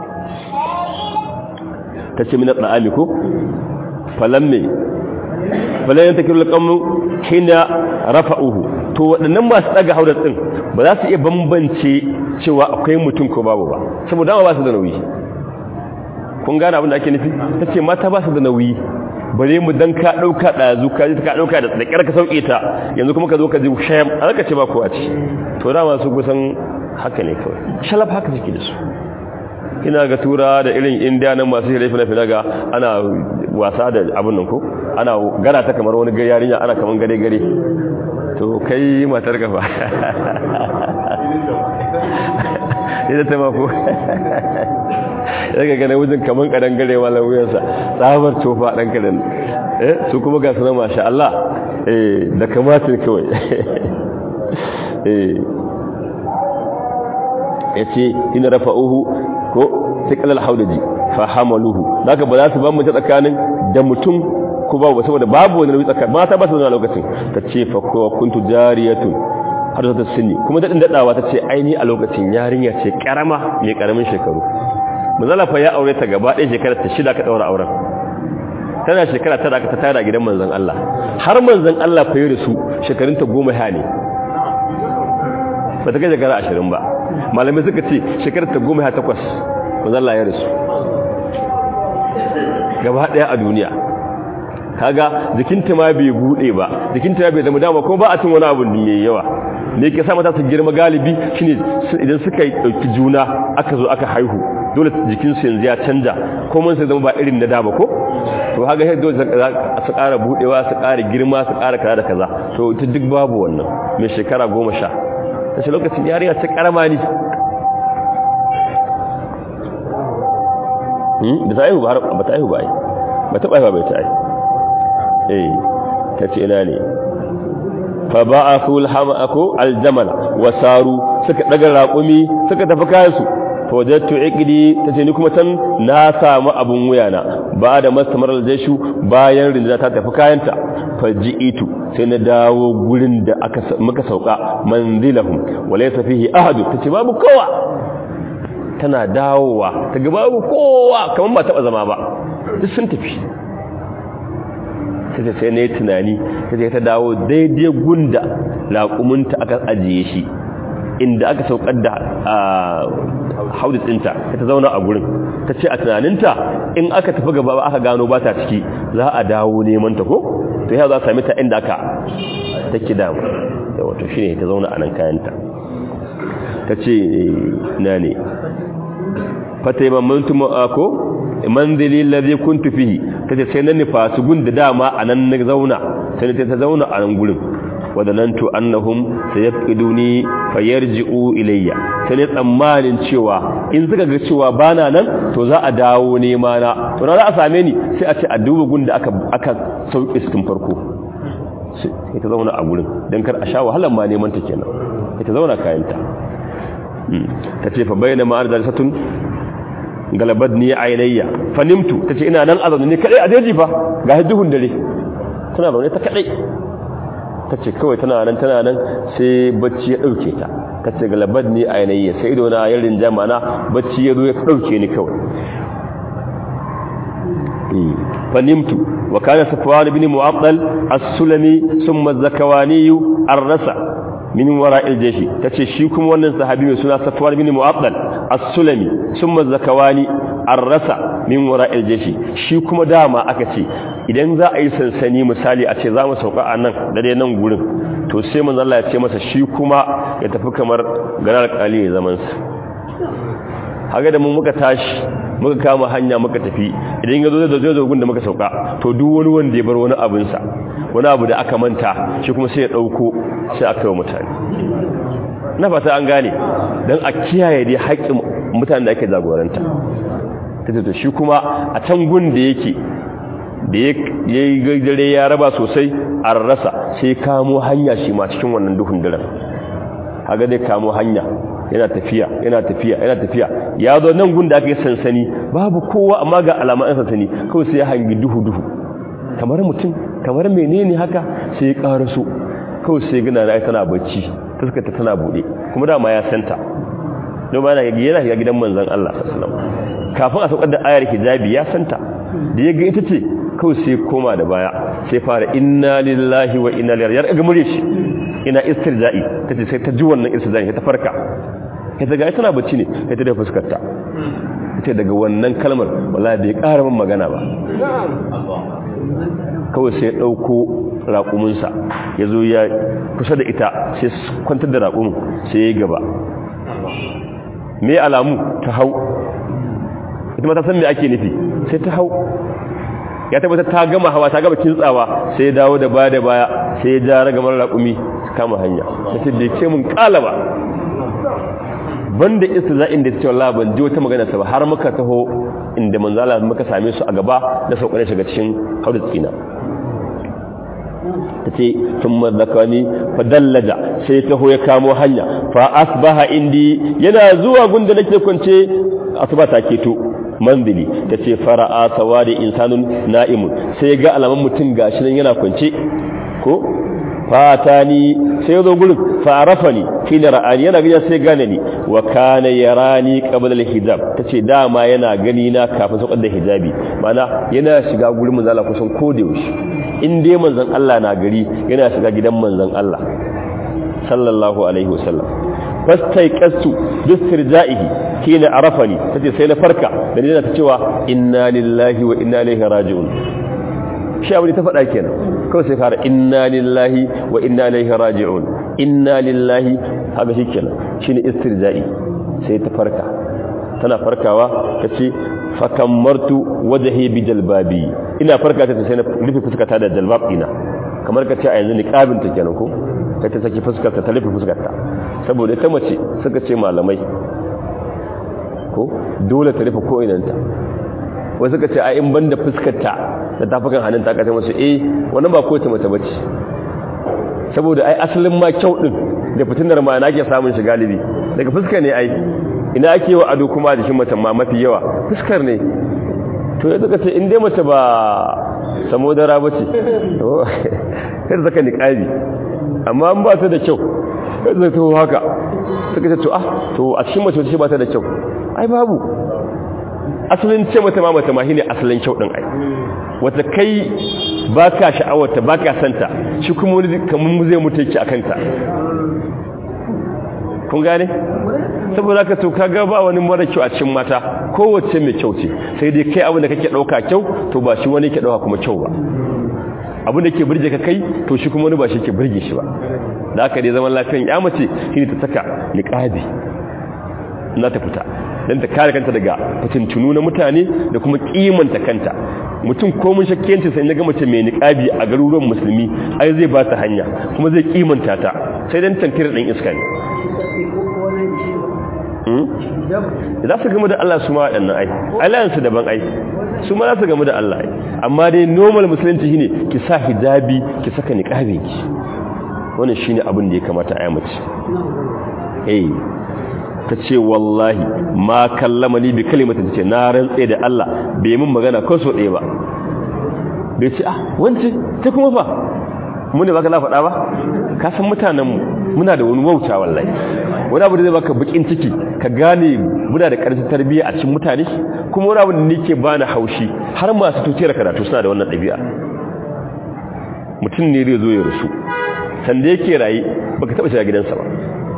tace min al-da'ami ko falamme bala yan takirul qawmu hina rafa'uhu to wadannan masu daga haudar din ba za su iya bambance cewa akwai mutum ko babu ba saboda ba su da nauyi kun gane abin da ake nufi tace mata ba su da nauyi bare mu dan ka dauka dazu ka ji ka dauka da kyar ka sauke ta yanzu kuma ka zo ka ji shayam alaka ce ba ko a ci to da masu kusan haka ne kawai shalaf haka suke da su ina ga tura da irin indiyanan masu hirafi na finaga ana wasa da abin nan ko ana gara ta kamar wani yarinya ana kaman gare to kai matar ka ba ita ta mako ya ga namijin kaman kadangare wallan wuyansa tsabar tofa dan kadan su kuma ga sunan masha Allah da kamatin kawai yace in rafa'uhu ko thiqal al-hawdaji fa hamaluhu daga ba za su ban mu tsakanin da mutum ko babu saboda babu wani nauyi tsakanin mata ba su zama lokacin tace fa kuntu jariyatun har da sinni kuma dadin dadawa tace aini a lokacin yarinya ce karama mai karamin shekaru manzala fa ya aure ta gaba ɗaya shekara ta 6 ka daura auren tana shekara 9 aka ta tara gidan manzon Allah har manzon Allah fa yi su shekarun ta 10 ha ne ba ta kai shekara 20 ba malamai suka ce shekara ta 18 manzon Allah ya rasu gaba ɗaya a duniya kaga jikinta ma bai bude ba jikinta bai zama dama ko ba a cin wani abu ne yawa me yake sa mata su girma galibi shine idan suka yi dauki juna aka zo aka haihu dole jikin su yanzu ya canja ko mun sai zama ba irin na da ba ko to kaga sai dole su ƙara budewa su ƙara girma su ƙara kaza da kaza to ita duk babu wannan mai shekara 10 tace lokacin yarinya ta karama ne da ta haihu ba ta haihu ba ai ba ta haihu ba ta ai tace ina ne fa ba'athu al-hamaqu al-jamal wa saru suka daga raƙumi suka tafi kayan su fa wajadtu iqdi tace ni kuma tan na samu abun wuyana ba da mastamar al-jayshu bayan rinda ta tafi kayanta fa ji'itu sai na dawo gurin da muka sauka manzilahum walaysa fihi ahad tace babu kowa tana dawowa ta ga babu kowa kaman ba taba zama ba duk sun tafi sai ne tunani sai ta dawo daidai gunda laƙuminta aka ajiye shi inda aka saukar da haudis ɗinta ta zauna a gurin ta ce a tunaninta in aka tafi gaba ba aka gano ba ta ciki za a dawo neman ta ko to ya za a sami ta inda aka take damu da wato shi ne ta zauna a nan kayanta ta ce na ne fata yi mamantu ma'ako manzili lazi kuntu fihi tace sai nan nufa su gunda dama anan na zauna sai ta zauna a nan gurin wadanantu annahum sayaqiduni fayarji'u ilayya sai ne tsammanin cewa in suka ga cewa bana nan to za a dawo nema na to na za a same ni sai a ce a duba gunda aka sauke su tun farko sai ta zauna a gurin dan kar a sha wahalan ma neman ta kenan sai ta zauna kayanta tace fa bayna ma'ar darsatun galabad ni ainayya fanimtu tace ina nan azumi ne kadai a daji fa ga duhun dare tana zaune ta kadai tace kawai tana nan sai bacci ya dauke ta tace galabad ni ainayya sai ido na yarin jama'a bacci ya zo ya dauke ni kawai fanimtu wa kana safwan ibn mu'addal as-sulami thumma az-zakawani ar-rasa min wara'il jashi tace shi kuma wannan sahabi mai suna safwan ibn mu'addal as-sulami thumma zakawani ar-rasa min wara'il jashi shi kuma dama aka ce idan za a yi sansani misali a ce za mu sauka a nan da dai nan gurin to sai manzo Allah ya ce masa shi kuma ya tafi kamar ganar kali ya zaman sa haga da mun muka tashi muka kama hanya muka tafi idan ya zo da zo gun da muka sauka to duk wani wanda ya bar wani abin sa wani abu da aka manta shi kuma sai ya dauko sai aka yi mutane na fata an gane don a kiyaye dai haƙƙin mutanen da ake jagoranta ta shi kuma a can gun da yake da ya yi gajere ya raba sosai a rasa sai kamo hanya shi ma cikin wannan duhun daren haka dai kamo hanya yana tafiya ya zo nan gun da aka yi sansani babu kowa amma ga alaman sansani kawai sai ya hangi duhu kamar mutum kamar menene haka sai ya karaso kawai sai gina na tana bacci fuskata tana bude kuma dama ya santa don ba yana shiga gidan manzon Allah sallallahu alaihi wasallam kafin a saukar da ayar hijabi ya santa da ya ga ita ce kawai sai koma da baya sai fara inna lillahi wa inna ilaihi raji'un ga mure shi ina istirja'i tace sai ta ji wannan istirja'i ta farka ita ga tana bacci ne ita da fuskarta ita daga wannan kalmar wallahi bai ƙara min magana ba kawai sai ya ɗauko raƙuminsa ya zo ya kusa da ita sai kwantar da raƙumin sai ya gaba me alamu ta hau ita ma ta san me ake nufi sai ta hau ya tabbata ta gama hawa ta gama kintsawa sai ya dawo da baya sai ya ja ragamar raƙumi su kama hanya sai bai ce mun ƙala ba banda istiza'in da ta ce wallahi ban ji wata magana ta ba har muka taho inda manzala muka same su a gaba da saukar shiga cikin haudar tsina ta ce sun mazakani fadallaja sai taho ya kamo hanya fa asbaha indi yana zuwa gunda nake kwance asuba ta keto manzili ta ce fara'a sawadi insanun na'imun sai ga alaman mutum gashi nan yana kwance ko fatani sai yazo gurin farafani kina ra'ani yana gani sai gane ni wa kana yarani qabla al-hijab tace dama yana gani na kafin saukar da hijabi mana yana shiga gurin manzon Allah kusan ko da yaushe in dai manzon Allah na gari yana shiga gidan manzon Allah sallallahu alaihi wasallam fastaiqastu bistirja'ihi kina arafani tace sai na farka da ni ta cewa inna lillahi wa inna ilaihi raji'un shi abin ta faɗa kenan kawai sai fara inna lillahi wa inna ilaihi raji'un inna lillahi haka shi kenan shine istirja'i sai ta farka tana farkawa tace fa kammartu wajhi bi jalbabi ina farka ta sai na rufe fuskata da jalbab ina kamar kace a yanzu niqabin ta kenan ko kai ta saki fuskarta ta rufe fuskarta saboda ta mace suka ce malamai ko dole ta rufe ko inanta wasu suka ce a in banda fuskarta da tafukan hannun ta kace musu wannan ba ko ta mace bace saboda ai asalin ma kyau din da fitinar ma nake samun shi galibi daga fuska ne ai ina ake wa ado kuma da shi mace ma mafi yawa fuskar ne to ya suka ce in dai mace ba samodara bace to sai zaka niqabi amma an ba ta da kyau sai to haka suka ce to a cikin mace ce ba ta da kyau ai babu asalin ce mata ma mata ma shine asalin kyau din ai wata kai baka sha'awarta baka santa shi kuma wani kaman zai mutu yake akan ta kun gane saboda ka to kaga ba wani mara kyau a cikin mata kowace mai kyau ce sai dai kai abin da kake dauka kyau to ba shi wani yake dauka kuma kyau ba abin da ke burge ka kai to shi kuma wani ba shi ke burge shi ba da haka dai zaman lafiyan ya mace shine ta saka niqabi na ta fita dan ta kare kanta daga fitintunu na mutane da kuma kimanta kanta mutum ko mun shakkiyanci sai naga mace mai niqabi a garuruwan musulmi ai zai ba ta hanya kuma zai kimanta ta sai dan tankira dan iska ne za su gama da Allah su ma waɗannan ai alayansu daban ai su ma za su gama da Allah ai amma dai normal musulunci shine ki sa hijabi ki saka niqabi ki wannan shine abin da ya kamata a yi mace ta ce wallahi ma kallama ni bi kalimata ta ce na rantse da Allah bai min magana ko so ɗaya ba bai ce wance ta kuma fa mu ne baka na faɗa ba ka san mutanenmu muna da wani wauta wallahi wani abu da zai baka bakin ciki ka gane muna da ƙarfin tarbiyya a cikin mutane kuma wani abu da nake bani haushi har masu tutiyar karatu suna da wannan ɗabi'a mutum ne zai zo ya rasu sanda yake raye baka taɓa shiga gidansa ba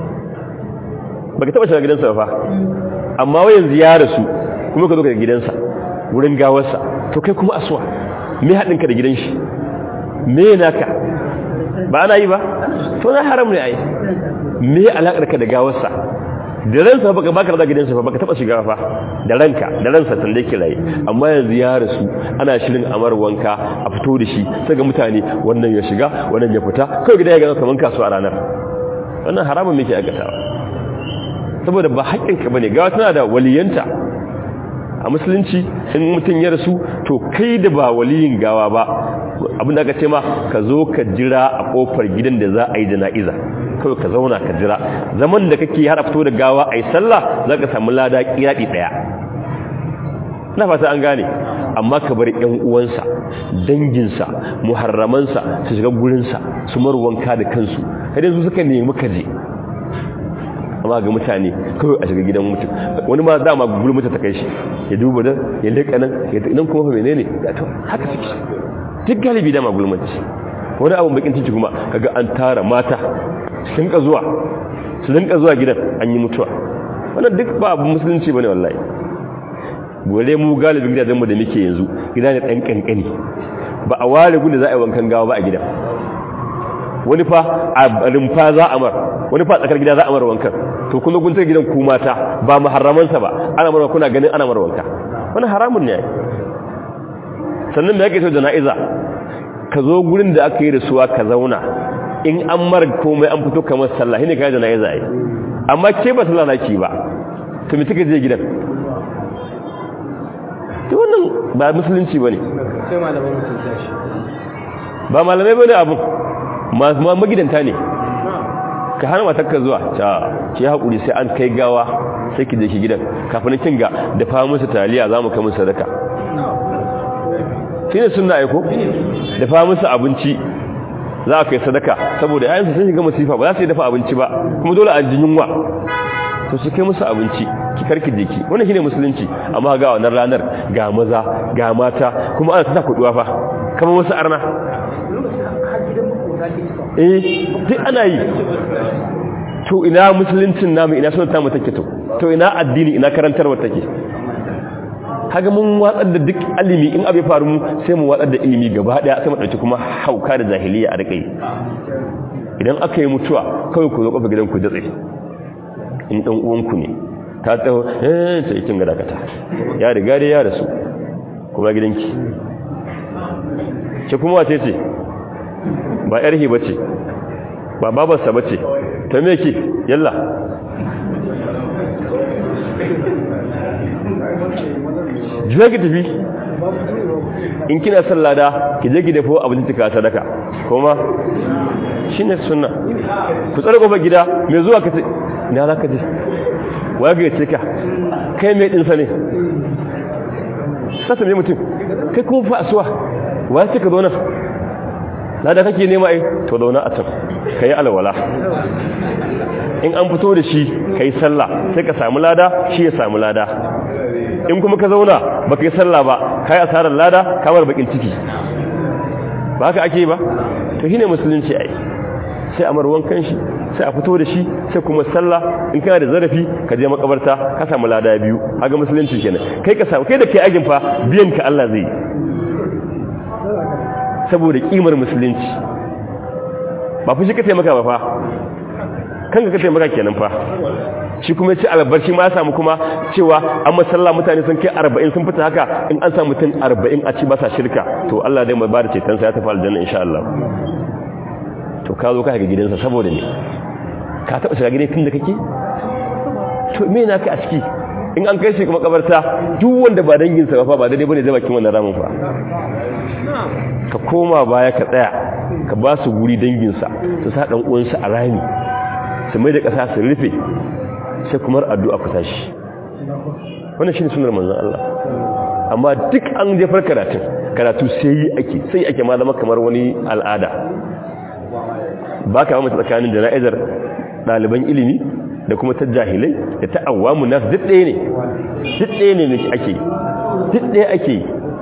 baka taba shiga gidansa ba amma wai yanzu ya rasu kuma ka zo ga gidansa wurin gawarsa to kai kuma aswa me hadin ka da gidan shi me naka ba ana yi ba to na haram ne ai me alakar ka da gawarsa da ransa baka da gidansa baka taba shiga fa da ransa tun da yake raye amma yanzu ya rasu ana shirin amar wanka a fito da shi sai ga mutane wannan ya shiga wannan ya fita kai gida ya ga kaman kasuwa ranar wannan haramun muke aikatawa saboda ba haƙƙinka bane gawa tana da waliyanta a musulunci in mutum ya rasu to kai da ba waliyin gawa ba abin da aka ce ma ka zo ka jira a kofar gidan da za a yi jana'iza kawai ka zauna ka jira zaman da kake har a fito da gawa a yi sallah za ka samu lada kiraɗi ɗaya na fata an gane amma ka bar ƴan uwansa danginsa muharramansa su shiga gurinsa su marwanka da kansu kada su suka nemi ka je amma ga mutane kawai a shiga gidan mutum wani ma dama gulma ta kai shi ya duba da ya leka nan ya nan kuma fa menene to haka suke duk galibi dama gulma ce wani abu bakin ciki kuma kaga an tara mata su rinka zuwa gidan an yi mutuwa wannan duk ba abu musulunci bane wallahi gole mu galibi gidajen mu da muke yanzu gida ne dan kankani ba a ware gudu za a yi wankan gawa ba a gidan wani fa a rumfa za a mar wani fa tsakar gida za a mar wankan to kun kun tsaka gidan ku mata ba muharramansa ba ana mar kuna ganin ana mar wanka wannan haramun ne sannan da yake so jana'iza ka zo gurin da aka yi rasuwa ka zauna in an mar komai an fito kamar sallah shine kai jana'iza ai amma ke ba sallah naki ba to me take je gidan to wannan ba musulunci bane sai malaman mutunta shi ba malamai bane abu magidanta ne ka hana matarka zuwa ta ki hakuri sai an kai gawa sai ki je ki gidan kafin kin ga da fa musu taliya zamu kai musu sadaka shine sunna aiko da fa musu abinci za a kai sadaka saboda yayin sun shiga masifa ba za su yi dafa abinci ba kuma dole a ji yunwa to su kai musu abinci ki karki jiki wannan shine musulunci amma ga wannan ranar ga maza ga mata kuma ana ta kuduwa fa kamar wasu arna duk ana yi to ina musuluncin namu ina sunan tamu take to ina addini ina karantarwa take kaga mun watsar da duk ilimi in abu faru mu sai mu watsar da ilimi gaba daya sai mu dauki kuma hauka da jahiliya a rikai idan aka yi mutuwa kawai ku zo kofa gidan ku datse in dan uwan ku ne ta tsawo sai kin ga dakata ya riga da ya rasu kuma gidanki ce kuma wace ce ba yarhi bace ba babarsa bace ta me ki yalla jiya ki tafi in kina son lada ki je ki dafo abinci ka sadaka kuma shine sunna ku tsare kofar gida me zuwa ka ce ina za ka je waye ce ka kai me din sa ne sata me mutum kai kuma fa asuwa waye ce ka zo nan lada kake nema ai to zauna a can kai alwala in an fito da shi kai sallah sai ka samu lada shi ya samu lada in kuma ka zauna baka yi sallah ba kai asarar lada kamar bakin ciki ba haka ake ba to shine musulunci ai sai amar wankan shi sai a fito da shi sai kuma sallah in kana da zarafi ka je makabarta ka samu lada biyu haka musulunci kenan kai ka samu kai da kai ajin fa biyan ka Allah zai saboda kimar musulunci ba fushi ka taimaka ba fa kanka ka taimaka kenan fa shi kuma ce albarshi ma ya samu kuma cewa an masalla mutane sun kai 40 sun fita haka in an samu mutum 40 a ci ba sa shirka to Allah dai mai ba da cetonsa ya tafi aljanna insha Allah to ka zo ka ga gidansa saboda ne ka taba shiga gidan tun da kake to me naka a ciki in an kai shi kuma kabarta duk wanda ba danginsa ba fa ba daidai bane zai bakin wannan ramin fa ka koma baya ka tsaya ka ba su guri danginsa su sa dan uwansa a rami su mai da kasa su rufe sai kuma addu'a ku tashi wannan shine sunnar manzon Allah amma duk an jefar karatu sai ake malama kamar wani al'ada baka mamata tsakanin jana'izar daliban ilimi da kuma ta jahilai da ta awamu nas duk ɗaya ne ake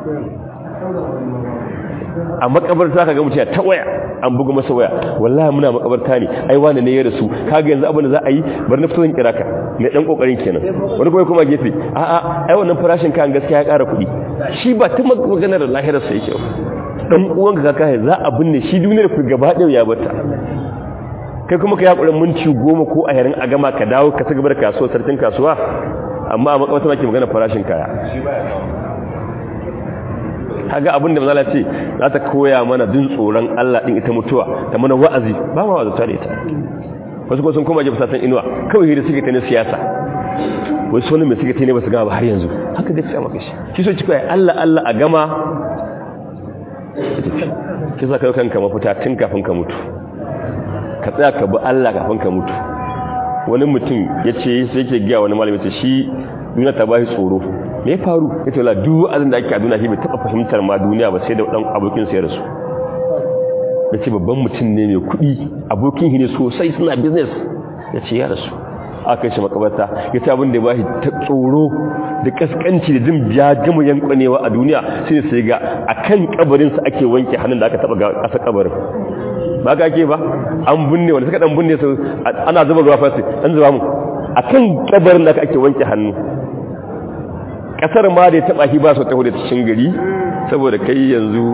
a makabarta kaga mutum ta waya an buga masa waya wallahi muna makabarta ne ai wani ne ya rasu kaga yanzu abin da za a yi bar na fito zan kira ka ne dan kokarin kenan wani kuma gefe a'a ai wannan farashin kan gaskiya ya ƙara kuɗi shi ba ta maganar lahirar sa yake dan uwan ka kai za a binne shi duniyar ku gaba ɗaya ya bata kai kuma ka yakurin minti 10 ko a yarin a gama ka dawo ka saka bar kasuwa sarkin kasuwa amma a makabarta nake magana farashin kaya kaga abin da manzala ce za ta koya mana jin tsoron Allah din ita mutuwa ta mana wa'azi ba ma wa'azi tare ita wasu ko sun koma jefa san inuwa kawai hira suke ta ne siyasa wasu wani mai suke ta ne ba su gama ba har yanzu haka gaskiya maka shi so cika Allah Allah a gama ki sa kai kanka mafita tun kafin ka mutu ka tsaya ka bi Allah kafin ka mutu wani mutum yace sai yake ga wani malami ce shi duniya ta bashi tsoro me faru yace wala duk azin da ake a duniya shi bai taba fahimtar ma duniya ba sai da dan abokin sa ya rasu yace babban mutum ne mai kuɗi abokin shi ne sosai suna business yace ya rasu aka shi makabarta yace abin da ya bashi ta tsoro da kaskanci da jin ya gama yankwanewa a duniya sai sai ga akan kabarin sa ake wanke hannun da aka taba ga kasa kabarin ba ka ke ba an binne wanda suka dan binne su ana zuba ruwa fasi an zuba mu akan kabarin da ake wanke hannu kasar ma da ya taba shi ba su taho da cikin gari saboda kai yanzu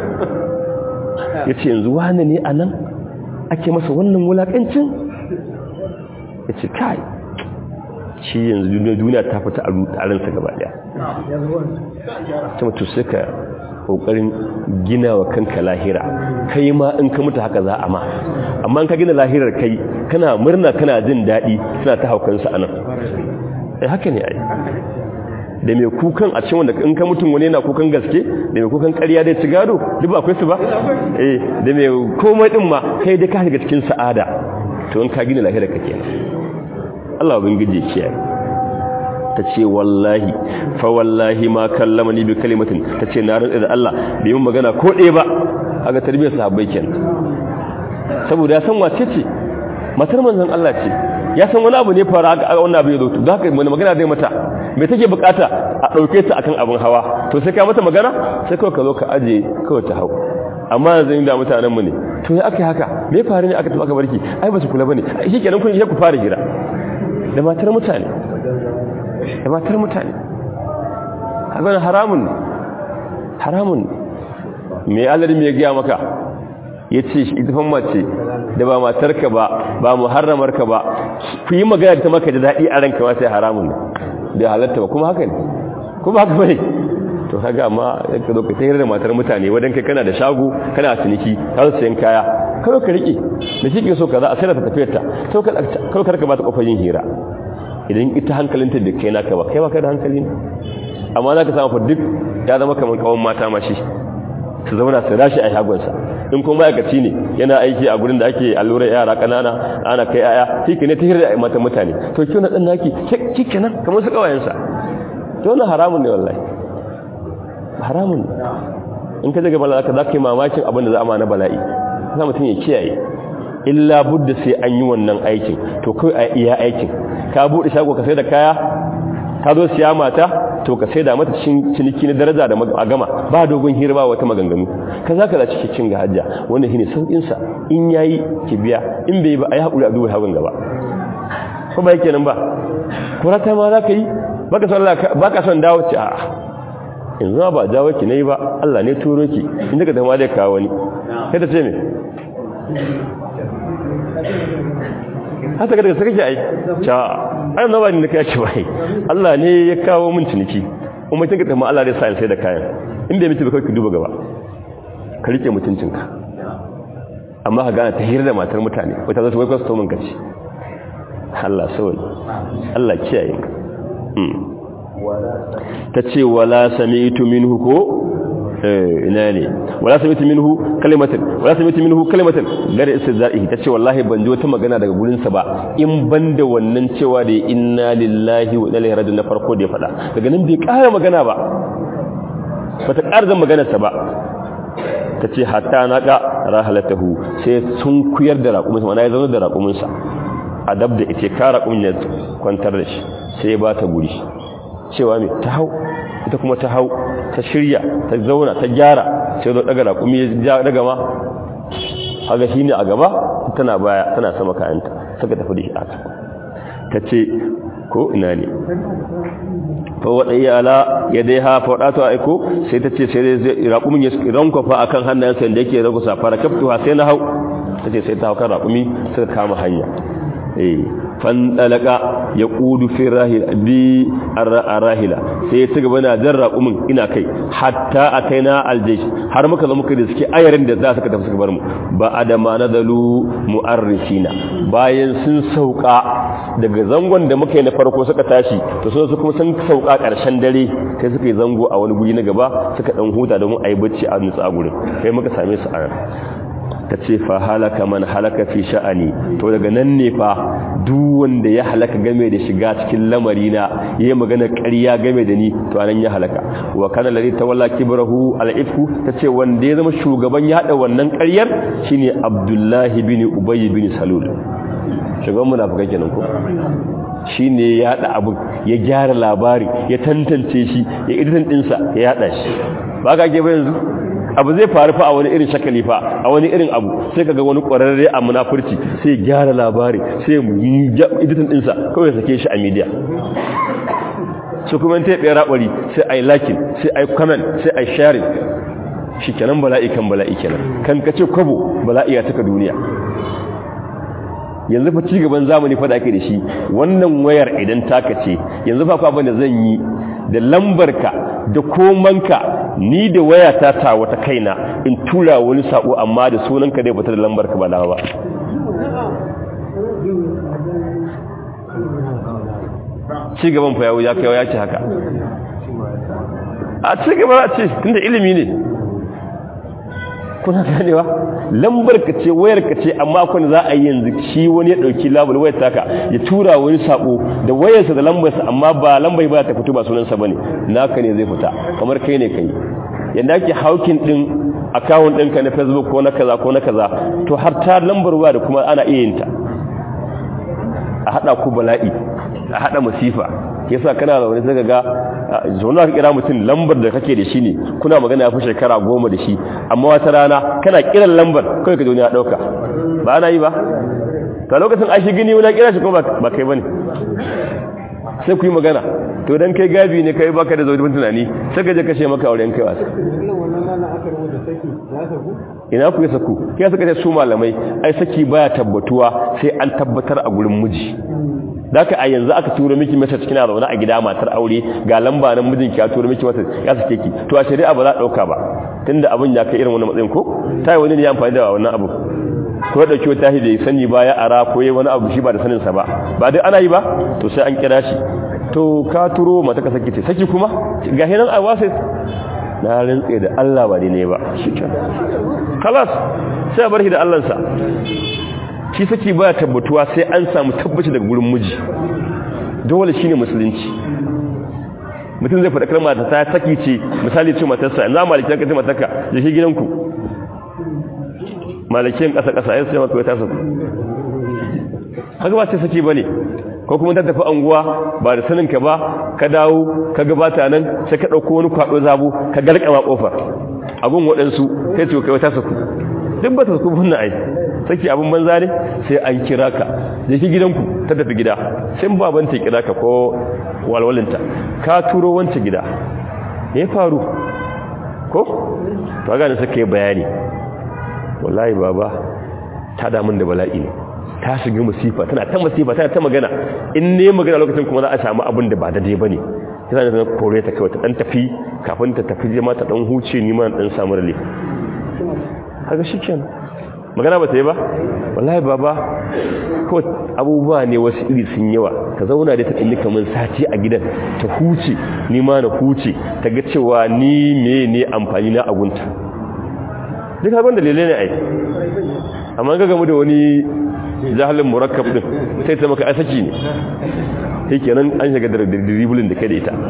yace yanzu wani ne anan ake masa wannan wulakancin yace kai shi yanzu duniya ta fita a ransa gaba daya ta mutu suka kokarin gina wa kanka lahira kai ma in ka mutu haka za a ma amma in ka gina lahirar kai kana murna kana jin daɗi suna ta haukansa a nan haka ne ai da mai kukan a cikin wanda in ka mutum wani yana kukan gaske da mai kukan ƙarya dai ci gado duk akwai su ba da mai komai din ma kai dai ka shiga cikin sa'ada to in ka gina lahirar ka kenan Allah ubangiji kiyaye ta ce wallahi fa wallahi ma kallama ni bi kalimatin ta ce na rantsa da Allah bai mun magana ko ɗaya ba aga tarbiyyar sahabbai kenan saboda ya san wace ce matar manzon Allah ce ya san wani abu ne fara a wannan abu ya zo to da haka mun magana dai mata me take bukata a dauke ta akan abin hawa to sai ka mata magana sai kawai ka zo ka aje kawai ta hau amma yanzu inda mutanen mu ne to ya aka haka me faru ne aka tafi barki ai ba su kula bane shikenan kun je ku fara hira da matar mutane hakan haramun me Allah me ya ga maka yace shi ita mace da ba matarka ba muharramarka ba ku yi magana ta maka da dadi a ranka ma sai haramun ne da halatta ba kuma haka ne kuma haka bane to kaga amma ka zo ka tayar da matar mutane wadan kai kana da shago kana ciniki ka zo sayan kaya kawai ka rike da shi ke so kaza a sai ta tafiyar ta to ka ba ta kofar yin hira idan ita hankalinta da kai naka ba kai ba kai da hankali ne amma za ka samu fa duk ya zama kamar kawon mata mashi su zauna su rashi a shagonsa in kuma ma'aikaci ne yana aiki a gurin da ake allura yara kanana ana kai aya shi ne ta hirda matan mutane to kiyo na dan naki kike nan kamar su kawayensa to wannan haramun ne wallahi haramun ne in ka daga balaka zaka yi mamakin abin da za a ma na bala'i za mutum ya kiyaye illa budda sai an yi wannan aikin to kai a iya aikin ka bude shago ka sai da kaya ka zo siya mata to ka sai da mata ciniki na daraja da a gama ba dogon hirba wata maganganu kaza kaza cikin ga hajja wannan shine saukin sa in yayi ki biya in bai ba ai hakuri a duba hawan gaba ko ba yake nan ba kurata ma zaka yi baka son Allah baka son dawo ci a'a yanzu ba dawo ki nayi ba Allah ne turo ki inda ka dama dai kawo wani sai ta ce me hata ga daga sarki ai cha ai na bani nake yake bai Allah ne ya kawo mun ciniki kuma kin ga Allah zai sa sai da kayan inda miki ba kai ki duba gaba ka rike mutuncinka amma ka gane ta hira da matar mutane wata zai wai customer ka ce Allah sawai Allah kiyaye ta ce wala sami'tu minhu ko ina ne wala sami'tu minhu kalimatan gare istizaihi tace wallahi ban ji wata magana daga gurin sa ba in banda wannan cewa da inna lillahi wa inna ilaihi raji'un na farko da ya fada daga nan bai ƙara magana ba bata ƙara zan magana sa ba tace hatta naqa rahalatahu sai sun kuyar da raƙumin sa mana ya zama da raƙumin sa adab da ite ka raƙumin ya kwantar da shi sai ba ta guri cewa me ta hau ita kuma ta hau ta shirya ta zauna ta gyara sai zo daga raƙumi ya daga ma haga shine a gaba tana baya tana sama kayanta suka tafi da shi aka tace ko ina ne fa wadai ala yadaiha fa wadatu aiko sai tace sai raƙumin ya rankofa akan hannayensa da yake rago safara kaftuha sai na hau tace sai ta hau kan raƙumi suka kama hanya fandalaka ya kudu fi rahila sai ya ci gaba na jan raƙumin ina kai hatta a kai na aljesh har muka zama kai da suke ayarin da za su ka tafi suka bar mu ba a da ma na dalu mu'arrishina bayan sun sauka daga zangon da muka yi na farko suka tashi to sun kuma sun sauka ƙarshen dare sai suka yi zango a wani guri na gaba suka ɗan huta domin a yi bacci a nutsa a gurin kai muka same su a nan ta ce fa halaka man halaka fi sha'ani to daga nan ne fa duk wanda ya halaka game da shiga cikin lamari na yayin magana ƙarya game da ni to anan ya halaka wa kana ladhi tawalla kibrahu al-ifku tace wanda ya zama shugaban ya hada wannan ƙaryar shine Abdullahi bin Ubay bin Salul shugaban munafika kenan ko shine ya hada abu ya gyara labari ya tantance shi ya editin dinsa ya hada shi ba ga ke ba yanzu abu zai faru fa a wani irin shakali fa a wani irin abu sai kaga wani kwararre a munafurci sai gyara labari sai editin dinsa kawai sake shi a media su kuma ta yi rabari sai ai liking sai ai comment sai ai sharing shikenan bala'i kenan kan kace kwabo bala'i ya taka duniya yanzu fa cigaban zamani fa da ake da shi wannan wayar idan taka ce yanzu fa abin da zan yi da lambarka da komanka ni da wayata ta wata kaina in tura wani sako amma da sunanka dai bata da lambar ka ba na ba ci gaban fa ya kai ya ce haka a ci gaba ce tunda ilimi ne kuna ganewa lambar ka ce wayar ka ce amma kun za a yi yanzu shi wani ya dauki labul wayar taka ya tura wani sako da wayarsa da lambarsa amma ba lambar ba ta fito ba sunansa bane naka ne zai fita kamar kai ne kai yanda ake haukin din account ɗinka na Facebook ko na kaza to har ta lambar waya da kuma ana iya yin ta a hada ku bala'i a hada masifa yasa kana da wani zaka ga zuwa ka kira mutum lambar da kake da shi ne kuna magana ya fi shekara 10 da shi amma wata rana kana kiran lambar kai ka zo ne ya dauka ba ana yi ba ta lokacin a shi gini wani kira shi ko ba kai bane sai ku yi magana to dan kai gabi ne kai baka da zaudin tunani sai ka je kashe maka auren kai wasa ina ku ya saku kai suka ce su malamai ai saki baya tabbatuwa sai an tabbatar a gurin miji daka a yanzu aka tura miki message kina zaune a gida matar aure ga lamba nan mijinki ya tura miki message ya sake ki to a shari'a ba za a dauka ba tunda abin ya kai irin wannan matsayin ko tai wani ne ya amfani da wannan abu ko dauki wata hidi da sani ba ya ara ko yayi wani abu shi ba da sanin sa ba dai ana yi ba to sai an kira shi to ka turo mata ka saki ce saki kuma ga hinan a wasa na rantse da Allah ba dai ne ba shikenan خلاص sai bar shi da Allah sa shi saki baya tabbatuwa sai an samu tabbaci daga gurin miji dole shine musulunci mutum zai faɗa kalma ta saki ce misali ce matarsa ina malikin ka ce matarka je shi gidanku malikin kasa ai sai maka ta saku haka ba sai saki bane ko kuma ta tafi anguwa ba da sanin ka ba ka dawo ka gabata nan sai ka dauko wani kwado zabo ka garkama kofar abun wadansu sai to kai ta saku duk ba ta saku bunna ai saki abin banza ne sai an kira ka da ki gidanku ta tafi gida sai baban ta kira ka ko walwalinta ka turo wance gida me faru ko to ga ne sake bayani wallahi baba ta da mun da bala'i ne ta shiga musifa tana ta magana in ne magana lokacin kuma za a samu abin da ba daidai bane sai da kore ta kawai ta dan tafi kafin ta tafi jama'a ta dan huce ni ma dan samu relief kaga shikenan magana ba ta yi ba wallahi baba ko abubuwa ne wasu iri sun yawa ka zauna da ta tsinni kamar sati a gidan ta huce ni ma na huce ta ga cewa ni ne amfani na agunta duk abin da lele ne ai amma ga gamu da wani jahalin murakkab din sai ta maka asaki ne sai kenan an shiga da dribblin da kai da ita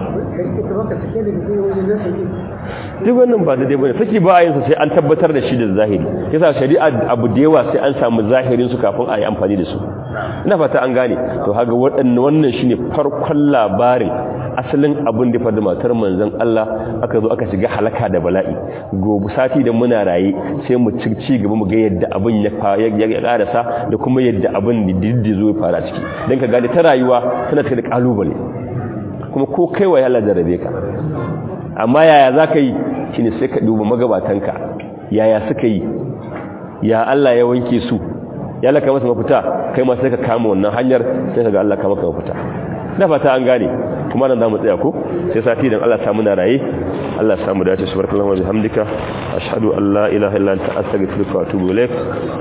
duk wannan ba daidai bane saki ba a yin sa sai an tabbatar da shi da zahiri yasa shari'a abu da yawa sai an samu zahirin su kafin a yi amfani da su ina fata an gane to haga wannan shine farkon labarin asalin abin da fa da matar manzon Allah aka zo aka shiga halaka da bala'i gobe sati da muna raye sai mu ci gaba mu ga yadda abin ya karasa da kuma yadda abin da zo ya fara ciki dan ka gane ta rayuwa tana da kalubale kuma ko kai wa Allah jarabe ka amma yaya zaka yi shine sai ka duba magabatanka yaya suka yi ya Allah ya wanke su ya laka masa mafita kai ma sai ka kama wannan hanyar sai ka ga Allah ka maka mafita na fata an gane kuma nan zamu tsaya ko sai sati dan Allah samu na raye Allah samu dace subhanallahi wa bihamdika ashhadu an la ilaha illa anta astaghfiruka wa atubu ilaik